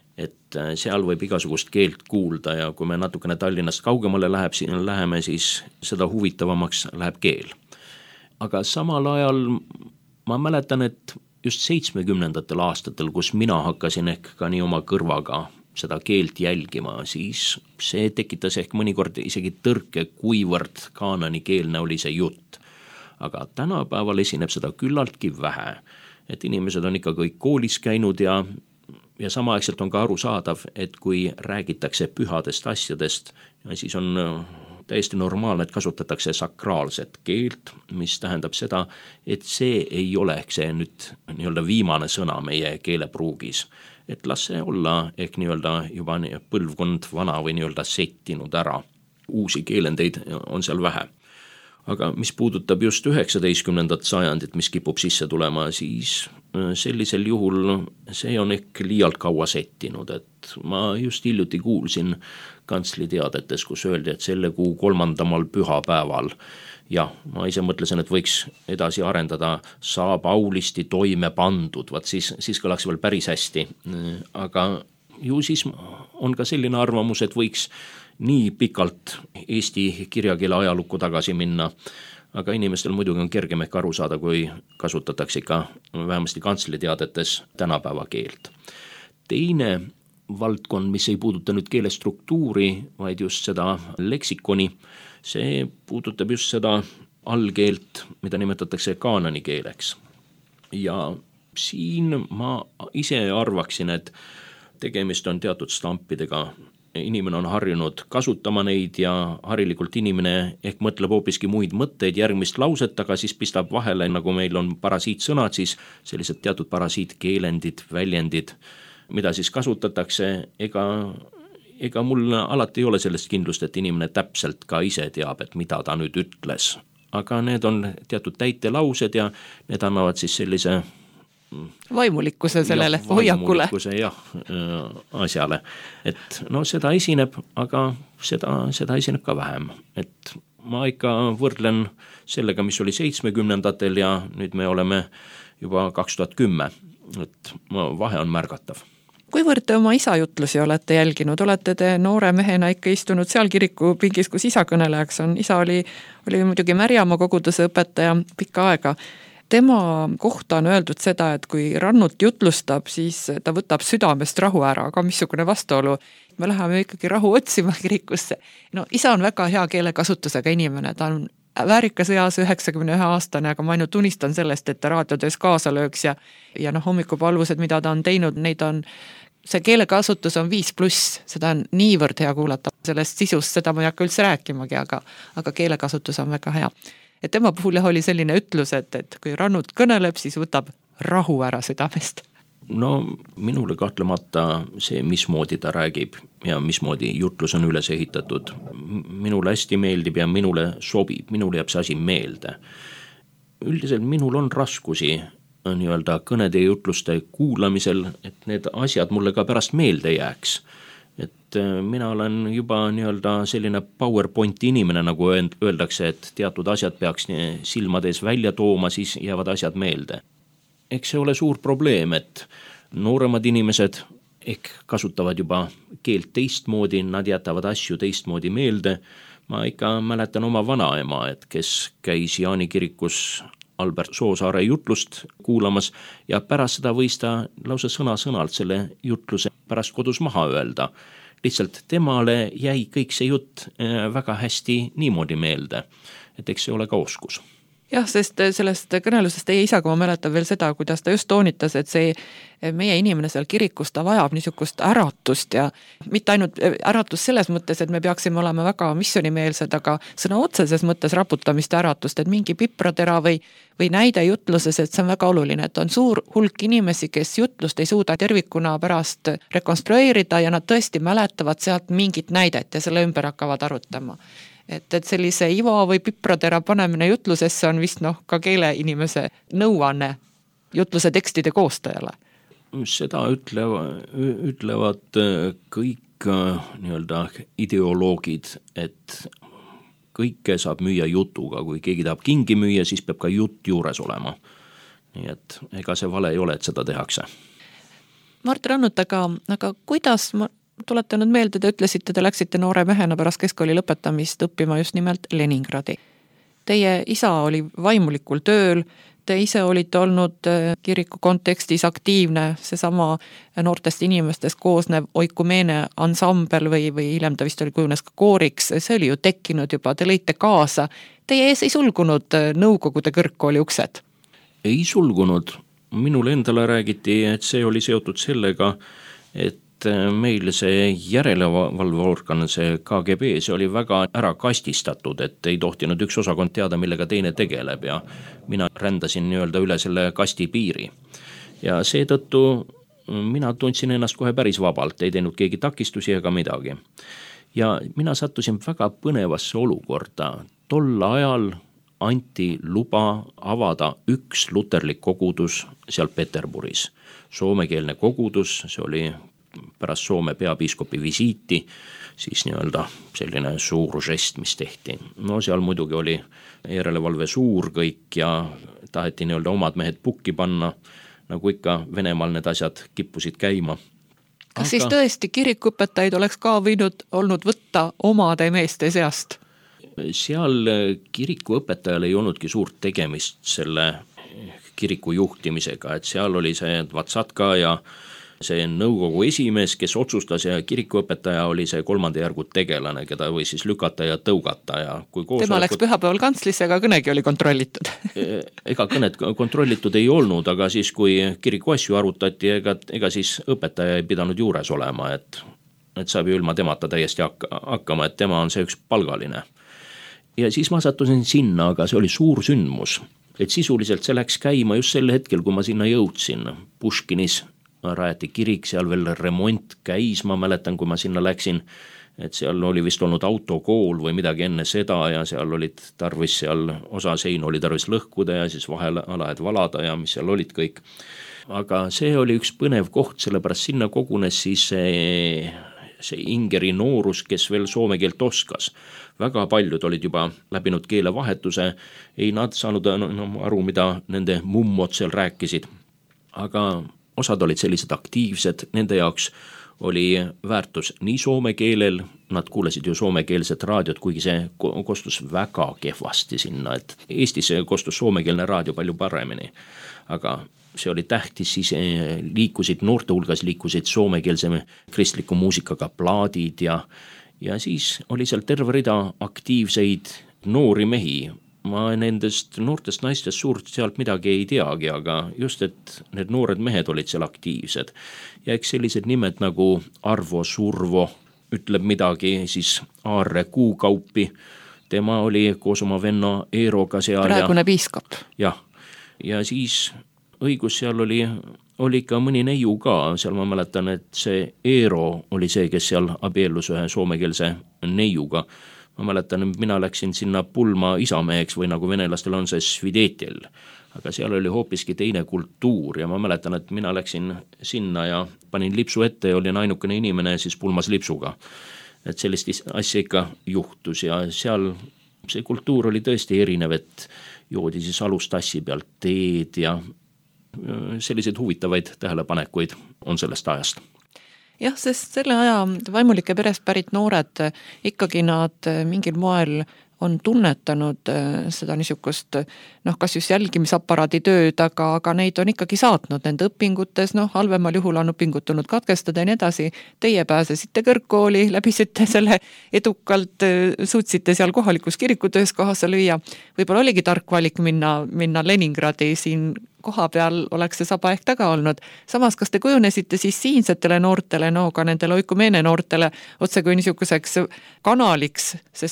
et seal võib igasugust keelt kuulda ja kui me natukene Tallinnast kaugemale läheme, siis seda huvitavamaks läheb keel. Aga samal ajal ma mäletan, et just 70. aastatel, kus mina hakkasin ehk ka nii oma kõrvaga seda keelt jälgima, siis see tekitas ehk mõnikord isegi tõrke, kuivõrd kaanani keelne oli see jutt. Aga tänapäeval esineb seda küllaltki vähe, et inimesed on ikka kõik koolis käinud ja samaaegselt on ka arusaadav, et kui räägitakse pühadest asjadest, siis on täiesti normaalne, et kasutatakse sakraalset keelt, mis tähendab seda, et see ei ole ehk see nüüd nii-öelda viimane sõna meie keelepruugis, et las see olla ehk nii-öelda juba põlvkond vana või nii-öelda settinud ära. Uusi keelendeid on seal vähe. Aga mis puudutab just 19. sajandit, mis kipub sisse tulema, siis sellisel juhul see on ehk liialt kaua settinud, et ma just hiljuti kuulsin kansliteadetes, kus öeldi, et selle kuu 3. pühapäeval, jah, ma ise mõtlesin, et võiks edasi arendada, saab aulisti toime pandud, vaat siis kõlaks veel päris hästi, aga ju siis on ka selline arvamus, et võiks nii pikalt Eesti kirjakeele ajalukku tagasi minna, aga inimestel muidugi on kergem ehk aru saada, kui kasutatakse ikka vähemasti kansliteadetes tänapäeva keelt. Teine valdkond, mis ei puuduta nüüd keele struktuuri, vaid just seda leksikoni, see puudutab just seda allkeelt, mida nimetatakse kaanani keeleks. Ja siin ma ise arvaksin, et tegemist on teatud stampidega. Inimene on harjunud kasutama neid ja harilikult inimene ehk mõtleb hoopiski muid mõtteid järgmist lauset, aga siis pistab vahele, nagu meil on parasiitsõnad, siis sellised teatud parasiitkeelendid, väljendid, mida siis kasutatakse, ega mul alati ei ole sellest kindlust, et inimene täpselt ka ise teab, et mida ta nüüd ütles. Aga need on teatud täitelaused ja need annavad siis sellise vaimulikkuse sellele hoiakule. Asjale. Et no seda esineb, aga seda esineb ka vähem. Et ma ikka võrdlen sellega, mis oli 70-ndatel ja nüüd me oleme juba 2010. Et vahe on märgatav. Kuivõrd te oma isa jutlusi olete jälginud? Olete te noore mehena ikka istunud seal kiriku pingis, kus isa kõnelejaks on? Isa oli muidugi Märjamaa koguduse õpetaja pikka aega. Tema kohta on öeldud seda, et kui Rannut jutlustab, siis ta võtab südamest rahu ära, aga missugune vastuolu. Me läheme ikkagi rahu otsima kirikusse. No, isa on väga hea keelekasutusega inimene, ta on väärikas eas 91 aastane, aga ma ainult tunistan sellest, et ta raadiotöös kaasa lööks ja hommikupalvused, mida ta on teinud, see keelekasutus on 5+, seda on niivõrd hea kuulata. Sellest sisust seda ma ei hakka üldse rääkimagi, aga keelekasutus on väga hea. Et tema puhul oli selline ütlus, et kui Rannut kõneleb, siis võtab rahu ära südamest. No minule kahtlemata see, mismoodi ta räägib ja mismoodi jutlus on üles ehitatud, minule hästi meeldib ja minule sobib, minule jääb see asi meelde. Üldiselt minul on raskusi nii-öelda kõnede ja jutluste kuulamisel, et need asjad mulle ka pärast meelde jääks. Et mina olen juba nii-öelda selline PowerPointi inimene, nagu öeldakse, et teatud asjad peaks silmades välja tooma, siis jäävad asjad meelde. Eks see ole suur probleem, et nooremad inimesed ehk kasutavad juba keelt teistmoodi, nad jätavad asju teistmoodi meelde. Ma ikka mäletan oma vanaema, et kes käis Jaani kirikus Albert Soosaare jutlust kuulamas ja pärast seda võis ta lausa sõna-sõnalt selle jutluse pärast kodus maha öelda. Lihtsalt temale jäi kõik see jutt väga hästi niimoodi meelde, et eks see ole ka oskus. Jah, sest sellest kõnelusest teie isaga ma mäletan veel seda, kuidas ta just toonitas, et see meie inimene seal kirikus, ta vajab niisugust äratust ja mitte ainult äratust selles mõttes, et me peaksime olema väga missioonimeelsed, aga sõna otseses mõttes raputamist ja äratust, et mingi pipratera või näide jutluses, et see on väga oluline, et on suur hulk inimesi, kes jutlust ei suuda tervikuna pärast rekonstrueerida ja nad tõesti mäletavad sealt mingit näidet ja selle ümber hakkavad arutama. Et sellise iva või pipratera panemine jutlusesse on vist ka keeleinimese nõuanne jutluse tekstide koostajale. Seda ütlevad kõik nii-öelda ideoloogid, et kõike saab müüa jutuga. Kui keegi tahab kingi müüa, siis peab ka jutt juures olema. Nii et ega see vale ei ole, et seda tehakse. Mart Rannut, aga kuidas tuletanud meelde, te ütlesite, te läksite noore mehena pärast keskkooli lõpetamist õppima just nimelt Leningradi. Teie isa oli vaimulikul tööl, te ise olite olnud kiriku kontekstis aktiivne, seesama noortest inimestest koosnev oikumeene ansambel või hiljem ta vist oli kujunes ka kooriks, see oli ju tekkinud juba, te lõite kaasa. Teie ees ei sulgunud Nõukogude kõrgkooli uksed? Ei sulgunud. Minule endale räägiti, et see oli seotud sellega, et meil see järelevalveorgan, see KGB, see oli väga ära kastistatud, et ei tohtinud üks osakond teada, millega teine tegeleb ja mina rändasin nii-öelda üle selle kasti piiri. Ja seetõttu mina tundsin ennast kohe päris vabalt, ei teinud keegi takistusi ega midagi. Ja mina sattusin väga põnevasse olukorda. Tol ajal anti luba avada üks luterlik kogudus seal Peterburis. Soomekeelne kogudus, see oli pärast Soome peapiiskopi visiiti, siis nii-öelda selline suur žest, mis tehti. No seal muidugi oli järelevalve suur kõik ja taheti nii-öelda omad mehed pukki panna, nagu ikka Venemaal need asjad kippusid käima. Kas siis tõesti kirikuõpetajaid oleks ka võinud olnud võtta omade meeste seast? Seal kirikuõpetajal ei olnudki suurt tegemist selle kiriku juhtimisega, et seal oli see Vatsatka ja see nõukogu esimees, kes otsustas ja kirikuõpetaja oli see 3. järgu tegelane, keda või siis lükata ja tõugata. Ja kui tema läks pühapäeval kantslisse, aga kõnegi oli kontrollitud. Ega kõned kontrollitud ei olnud, aga siis kui kiriku asju arutati, ega siis õpetaja ei pidanud juures olema, et saab ju ilma temata täiesti hakkama, et tema on see üks palgaline. Ja siis ma sattusin sinna, aga see oli suur sündmus, et sisuliselt see läks käima just sel hetkel, kui ma sinna jõudsin. Puškinis rajati kirik, seal veel remont käis, ma mäletan, kui ma sinna läksin et seal oli vist olnud autokool või midagi enne seda ja seal olid tarvis osa seinu oli tarvis lõhkuda ja siis vahealaed valada ja mis seal olid kõik. Aga see oli üks põnev koht, sellepärast sinna kogunes siis see ingeri noorus, kes veel soome keelt oskas. Väga paljud olid juba läbinud keelevahetuse, ei nad saanud aru, mida nende mummod seal rääkisid. Aga osad olid sellised aktiivsed, nende jaoks oli väärtus nii soome keelel, nad kuulasid ju soomekeelset raadiot, kuigi see kostus väga kehvasti sinna, et Eestis kostus soomekeelne raadio palju paremini. Aga see oli tähtis, siis noorte hulgas liikusid soomekeelse kristliku muusikaga plaadid ja siis oli seal terve rida aktiivseid noori mehi. Ma nendest noortest naistest suurt sealt midagi ei teagi, aga just, et need noored mehed olid seal aktiivsed. Ja eks sellised nimed nagu Arvo Survo ütleb midagi, siis Aarre Kuukaupi, tema oli koos oma venna Eeroga seal. Praegune piiskop. Jah, ja siis õigus seal oli ka mõni neiu ka, seal ma mäletan, et see Eero oli see, kes seal abiellus ühe soomekeelse neiuga. Ma mäletan, mina läksin sinna pulma isameheks või nagu venelastel on see svidetel, aga seal oli hoopiski teine kultuur ja ma mäletan, et mina läksin sinna ja panin lipsu ette ja olin ainukene inimene siis pulmas lipsuga. Et sellist asja ikka juhtus ja seal see kultuur oli tõesti erinev, et joodi siis alustassi pealt teed ja selliseid huvitavaid tähelepanekuid on sellest ajast. Jah, sest selle aja vaimulike perest pärit noored ikkagi nad mingil moel on tunnetanud seda niisugust, kas just jälgimisaparaadi tööd, aga neid on ikkagi saatnud nende õpingutes, halvemal juhul on õpingut tulnud katkestada ja nii edasi. Teie pääsesite kõrgkooli, läbisite selle edukalt, suutsite seal kohalikus kirikutöös kaasa lüüa. Võib-olla oligi tark valik minna Leningradi, siin koha peal oleks see saba ehk taga olnud. Samas, kas te kujunesite siis siinsetele noortele, ka nendele oikumeene noortele otse kui niisuguseks kanaliks see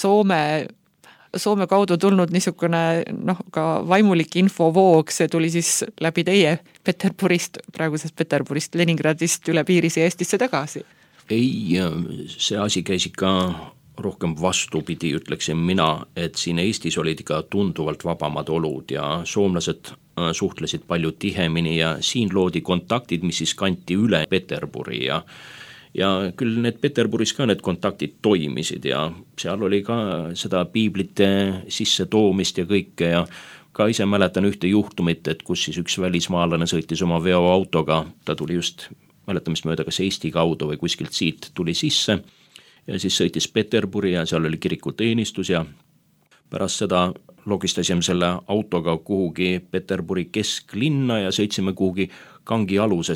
Soome kaudu tulnud niisugune ka vaimulik infovoog, see tuli siis läbi teie praegusest Peterburist, Leningradist üle piirisi Eestisse tagasi? Ei, see asi käis ikka rohkem vastupidi, ütleksin mina, et siin Eestis olid ikka tunduvalt vabamad olud ja soomlased suhtlesid palju tihemini ja siin loodi kontaktid, mis siis kanti üle Peterburi ja küll need Peterburis ka need kontaktid toimisid ja seal oli ka seda piiblite sisse toomist ja kõike ja ka ise mäletan ühte juhtumit, et kus siis üks välismaalane sõitis oma veoautoga, ta tuli just mäletamist mööda kas Eesti kaudu või kuskilt siit tuli sisse ja siis sõitis Peterburi ja seal oli kirikuteenistus ja pärast seda logistasime selle autoga kuhugi Peterburi kesklinna ja sõitsime kuhugi kangi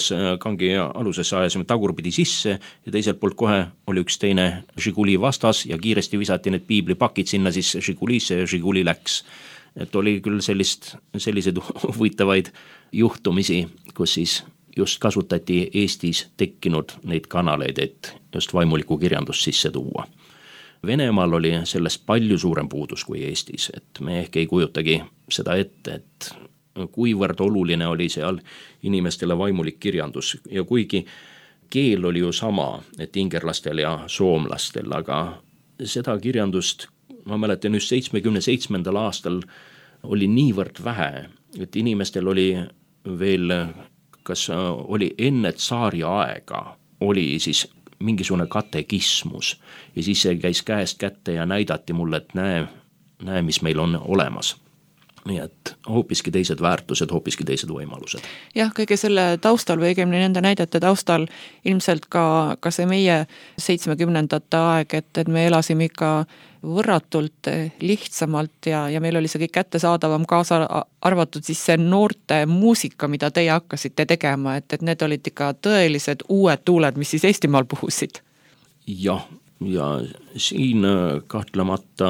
alusesse ajasime tagurpidi sisse ja teiselt poolt kohe oli üks teine Žiguli vastas ja kiiresti visati need piiblipakid sinna siis Žigulisse ja Žiguli läks. Et oli küll sellised huvitavaid juhtumisi, kus siis just kasutati Eestis tekkinud neid kanaleid, et just vaimulikku kirjandust sisse tuua. Venemaal oli sellest palju suurem puudus kui Eestis, et me ehk ei kujutagi seda ette, et kuivõrd oluline oli seal inimestele vaimulik kirjandus ja kuigi keel oli ju sama, et ingerlastel ja soomlastel, aga seda kirjandust, ma mäletan just 77. aastal oli niivõrd vähe, et inimestel oli veel, kas oli enne tsaari aega, oli siis mingisugune katekismus ja siis see käis käest kätte ja näidati mulle, et näe, mis meil on olemas. Nii et hoopiski teised väärtused, hoopiski teised võimalused. Jah, kõige selle taustal või õigemini nende näidete taustal ilmselt ka see meie 70. aeg, et me elasime ikka võrratult lihtsamalt ja meil oli see kõik kättesaadavam, kaasa arvatud siis see noorte muusika, mida teie hakkasite tegema, et need olid ikka tõelised uued tuuled, mis siis Eestimaal puhusid. Jah, ja siin kahtlemata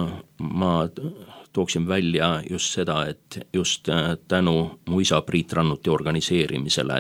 ma tooksin välja just seda, et just tänu mu isa Priit Rannuti organiseerimisele,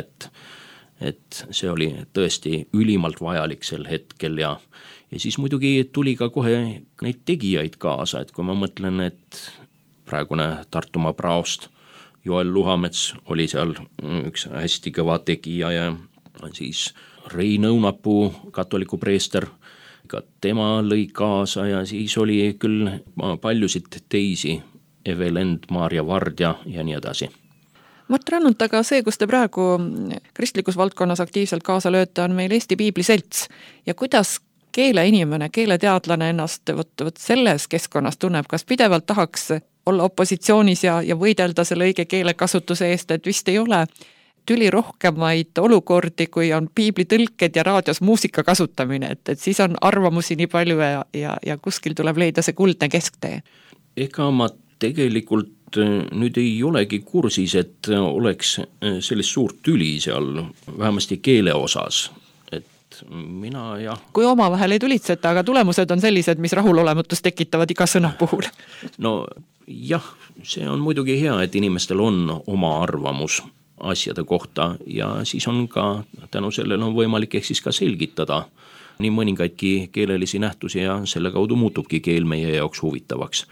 et see oli tõesti ülimalt vajalik sel hetkel ja siis muidugi tuli ka kohe neid tegijaid kaasa, et kui ma mõtlen, et praegune Tartumaa praost Joel Luhamets oli seal üks hästi kõva tegija ja siis Rein Õunapuu, katoliku preester, ka tema lõi kaasa ja siis oli küll paljusid teisi, Evelend, Maarja Vardja ja nii edasi. Mart Rannut, aga see, kus te praegu kristlikus valdkonnas aktiivselt kaasa lööte, on meil Eesti Piibliselts. Ja kuidas keeleinimene, keeleteadlane ennast võt selles keskkonnas tunneb, kas pidevalt tahaks olla opositsioonis ja võidelda selle õige keelekasutuse eest, et vist ei ole tüli rohkemaid olukordi, kui on piiblitõlked ja raadios muusika kasutamine, et siis on arvamusi nii palju ja kuskil tuleb leida see kuldne kesktee. Ega ma tegelikult nüüd ei olegi kursis, et oleks sellist suurt tüli seal, vähemasti keele osas. Et mina kui omavahel ei tulitseta, aga tulemused on sellised, mis rahulolematust tekitavad iga sõna puhul. No jah, see on muidugi hea, et inimestel on oma arvamus asjade kohta ja siis on ka tänu sellele on võimalik ehk siis ka selgitada nii mõningaidki keelelisi nähtusi ja selle kaudu muutubki keel meie jaoks huvitavaks.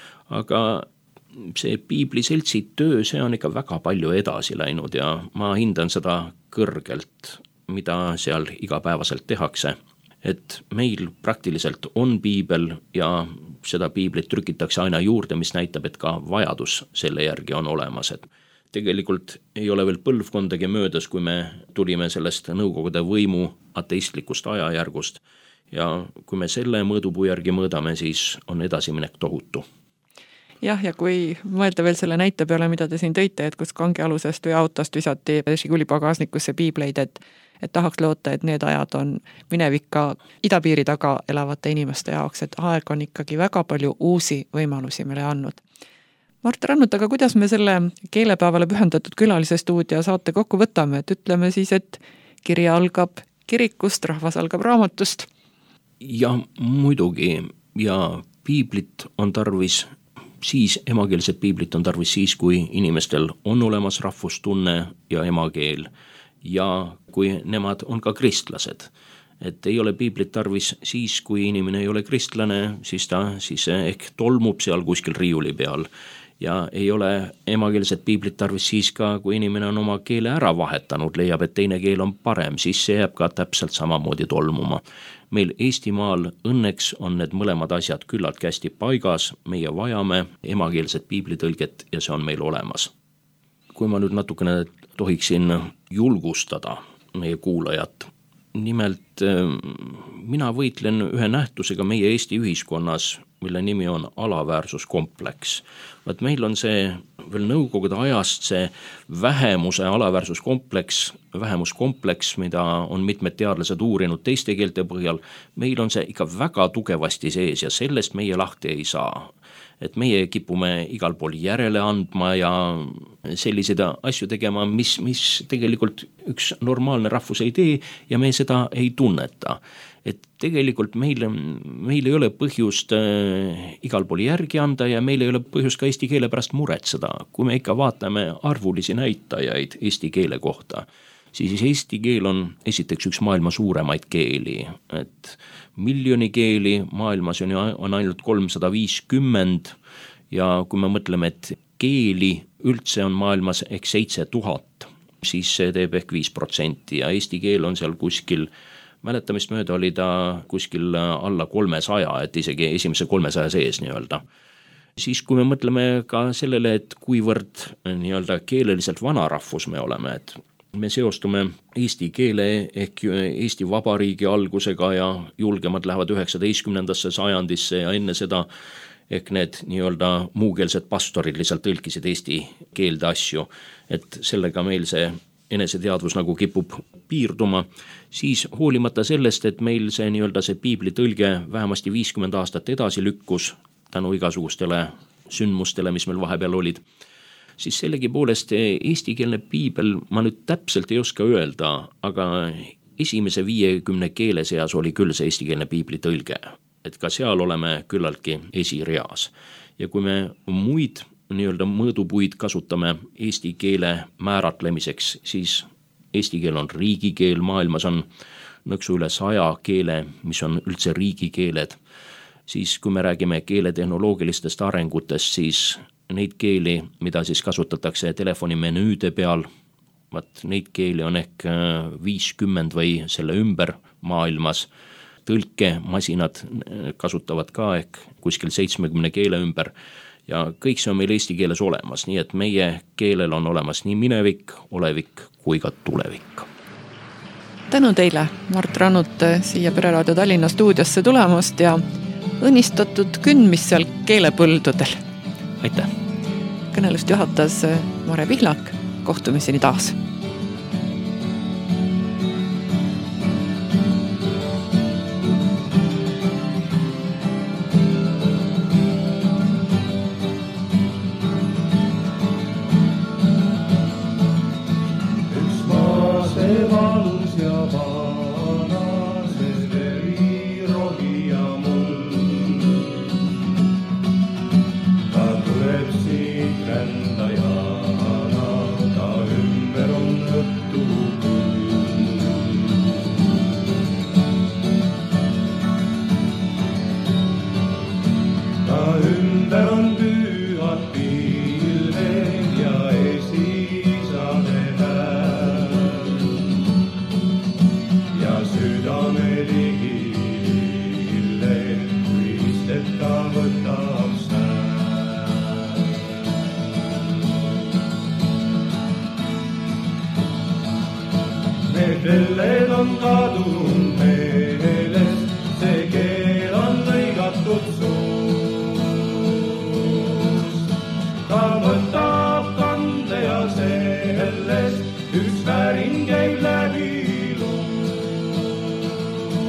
Aga see Piibliseltsi töö, see on ikka väga palju edasi läinud ja ma hindan seda kõrgelt, mida seal igapäevaselt tehakse. Et meil praktiliselt on piibel ja seda piiblit trükitakse aina juurde, mis näitab, et ka vajadus selle järgi on olemas. Et tegelikult ei ole veel põlvkondagi möödas, kui me tulime sellest Nõukogude võimu ateistlikust ajajärgust ja kui me selle mõõdupuu järgi mõõdame, siis on edasiminek tohutu. Jah, ja kui mõelda veel selle näite peale, mida te siin tõite, et kus kangialusest või autost visati Žiguli pagasnikusse piibleid, et tahaks loota, et need ajad on minevik ka idapiiri taga elavate inimeste jaoks, et aeg on ikkagi väga palju uusi võimalusi meile andnud. Mart Rannut, aga kuidas me selle keelepäevale pühendatud külalise stuudio saate kokku võtame, et ütleme siis, et kiri algab kirikust, rahvas algab raamatust? Ja muidugi, ja piiblit on tarvis siis, emakeelset piiblit on tarvis siis, kui inimestel on olemas rahvustunne ja emakeel ja kui nemad on ka kristlased. Et ei ole piiblit tarvis siis, kui inimene ei ole kristlane, siis ta ehk tolmub seal kuskil riiuli peal. Ja ei ole emakeelset piiblit tarvis siis ka, kui inimene on oma keele ära vahetanud, leiab, et teine keel on parem, siis see jääb ka täpselt samamoodi tolmuma. Meil Eestimaal õnneks on need mõlemad asjad küllalt hästi paigas, meie vajame emakeelset piiblitõlget ja see on meil olemas. Kui ma nüüd natukene tohiksin julgustada meie kuulajat, nimelt mina võitlen ühe nähtusega meie Eesti ühiskonnas, mille nimi on alaväärsuskompleks. Vaat meil on see veel Nõukogude ajast see vähemuse vähemuskompleks, mida on mitmed teadlased uurinud teiste keelte põhjal, meil on see ikka väga tugevasti sees ja sellest meie lahti ei saa. Et meie kipume igal pool järele andma ja selliseid asju tegema, mis tegelikult üks normaalne rahvus ei tee ja me seda ei tunneta. Et tegelikult meil ei ole põhjust igal pool järgi anda ja meil ei ole põhjust ka eesti keele pärast muretseda. Kui me ikka vaatame arvulisi näitajaid eesti keele kohta, siis eesti keel on esiteks üks maailma suuremaid keeli. Et miljoni keeli maailmas on ainult 350 ja kui me mõtleme, et keeli üldse on maailmas ehk 7000, siis see teeb ehk 5% ja eesti keel on seal kuskil mäletamist mööda oli ta kuskil alla 300, et isegi esimese 300 sees nii-öelda. Siis kui me mõtleme ka sellele, et kuivõrd nii-öelda keeleliselt vanarahvus me oleme, et me seostume eesti keele ehk Eesti Vabariigi algusega ja julgemad lähevad 19. sajandisse ja enne seda ehk need nii-öelda muukeelsed pastorid lihtsalt tõlkisid eesti keelde asju, et sellega meil see eneseteadvus nagu kipub piirduma, siis hoolimata sellest, et meil see nii-öelda see piiblitõlge vähemasti 50 aastat edasi lükkus tänu igasugustele sündmustele, mis meil vahepeal olid, siis sellegipoolest eestikeelne piibel, ma nüüd täpselt ei oska öelda, aga esimese 50 keele seas oli küll see eestikeelne piiblitõlge, et ka seal oleme küllaltki esireas. Ja kui me muid nii-öelda mõõdupuid kasutame eesti keele määratlemiseks, siis eesti keel on riigikeel, maailmas on nõksu üle 100 keele, mis on üldse riigikeeled. Siis kui me räägime keeletehnoloogilistest arengutest, siis neid keeli, mida siis kasutatakse telefonimenüüde peal, neid keeli on ehk 50 või selle ümber maailmas. tõlkemasinad kasutavad ka ehk kuskil 70 keele ümber ja kõik see on meil eesti keeles olemas, nii et meie keelel on olemas nii minevik, olevik kui ka tulevik. Tänu teile, Mart Rannut, siia Pereraadio Tallinna stuudiosse tulemast ja õnnistatud kündmist seal keelepõldudel. Aitäh! Kõnelust juhatas Mare Pihlak, kohtumiseni taas! Kellel on kadunud meelest, see keel on lõigatud suust. Ta võtab kande ja sellest üks värin käib läbi luust.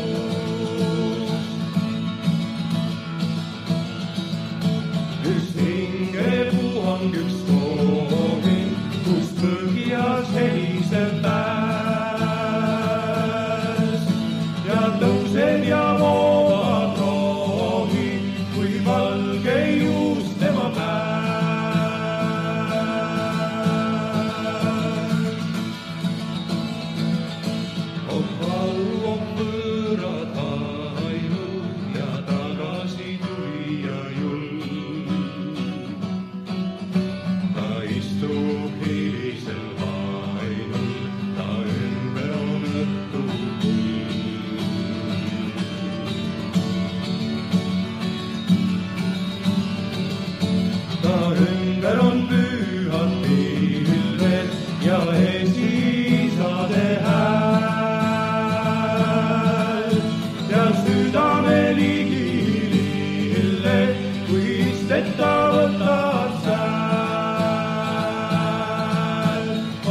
Üks hingepuhang, üks kooming, kus põgias heliseb päev. Ja voogab roogi, kui valge juust tema päev. On võõrad ainult ja tagasi tulija julg. Ta istub hilisel ainult, ta ümber on õhtu. Ümber on pühad pilved ja esisade hääl ja südame ligilille, kui isteta võtad sääl.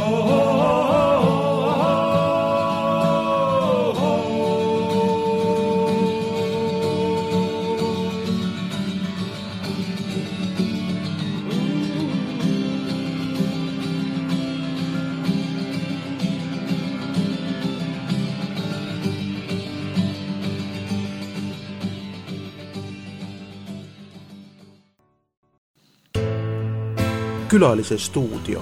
Külalise stuudio.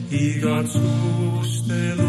igatsuste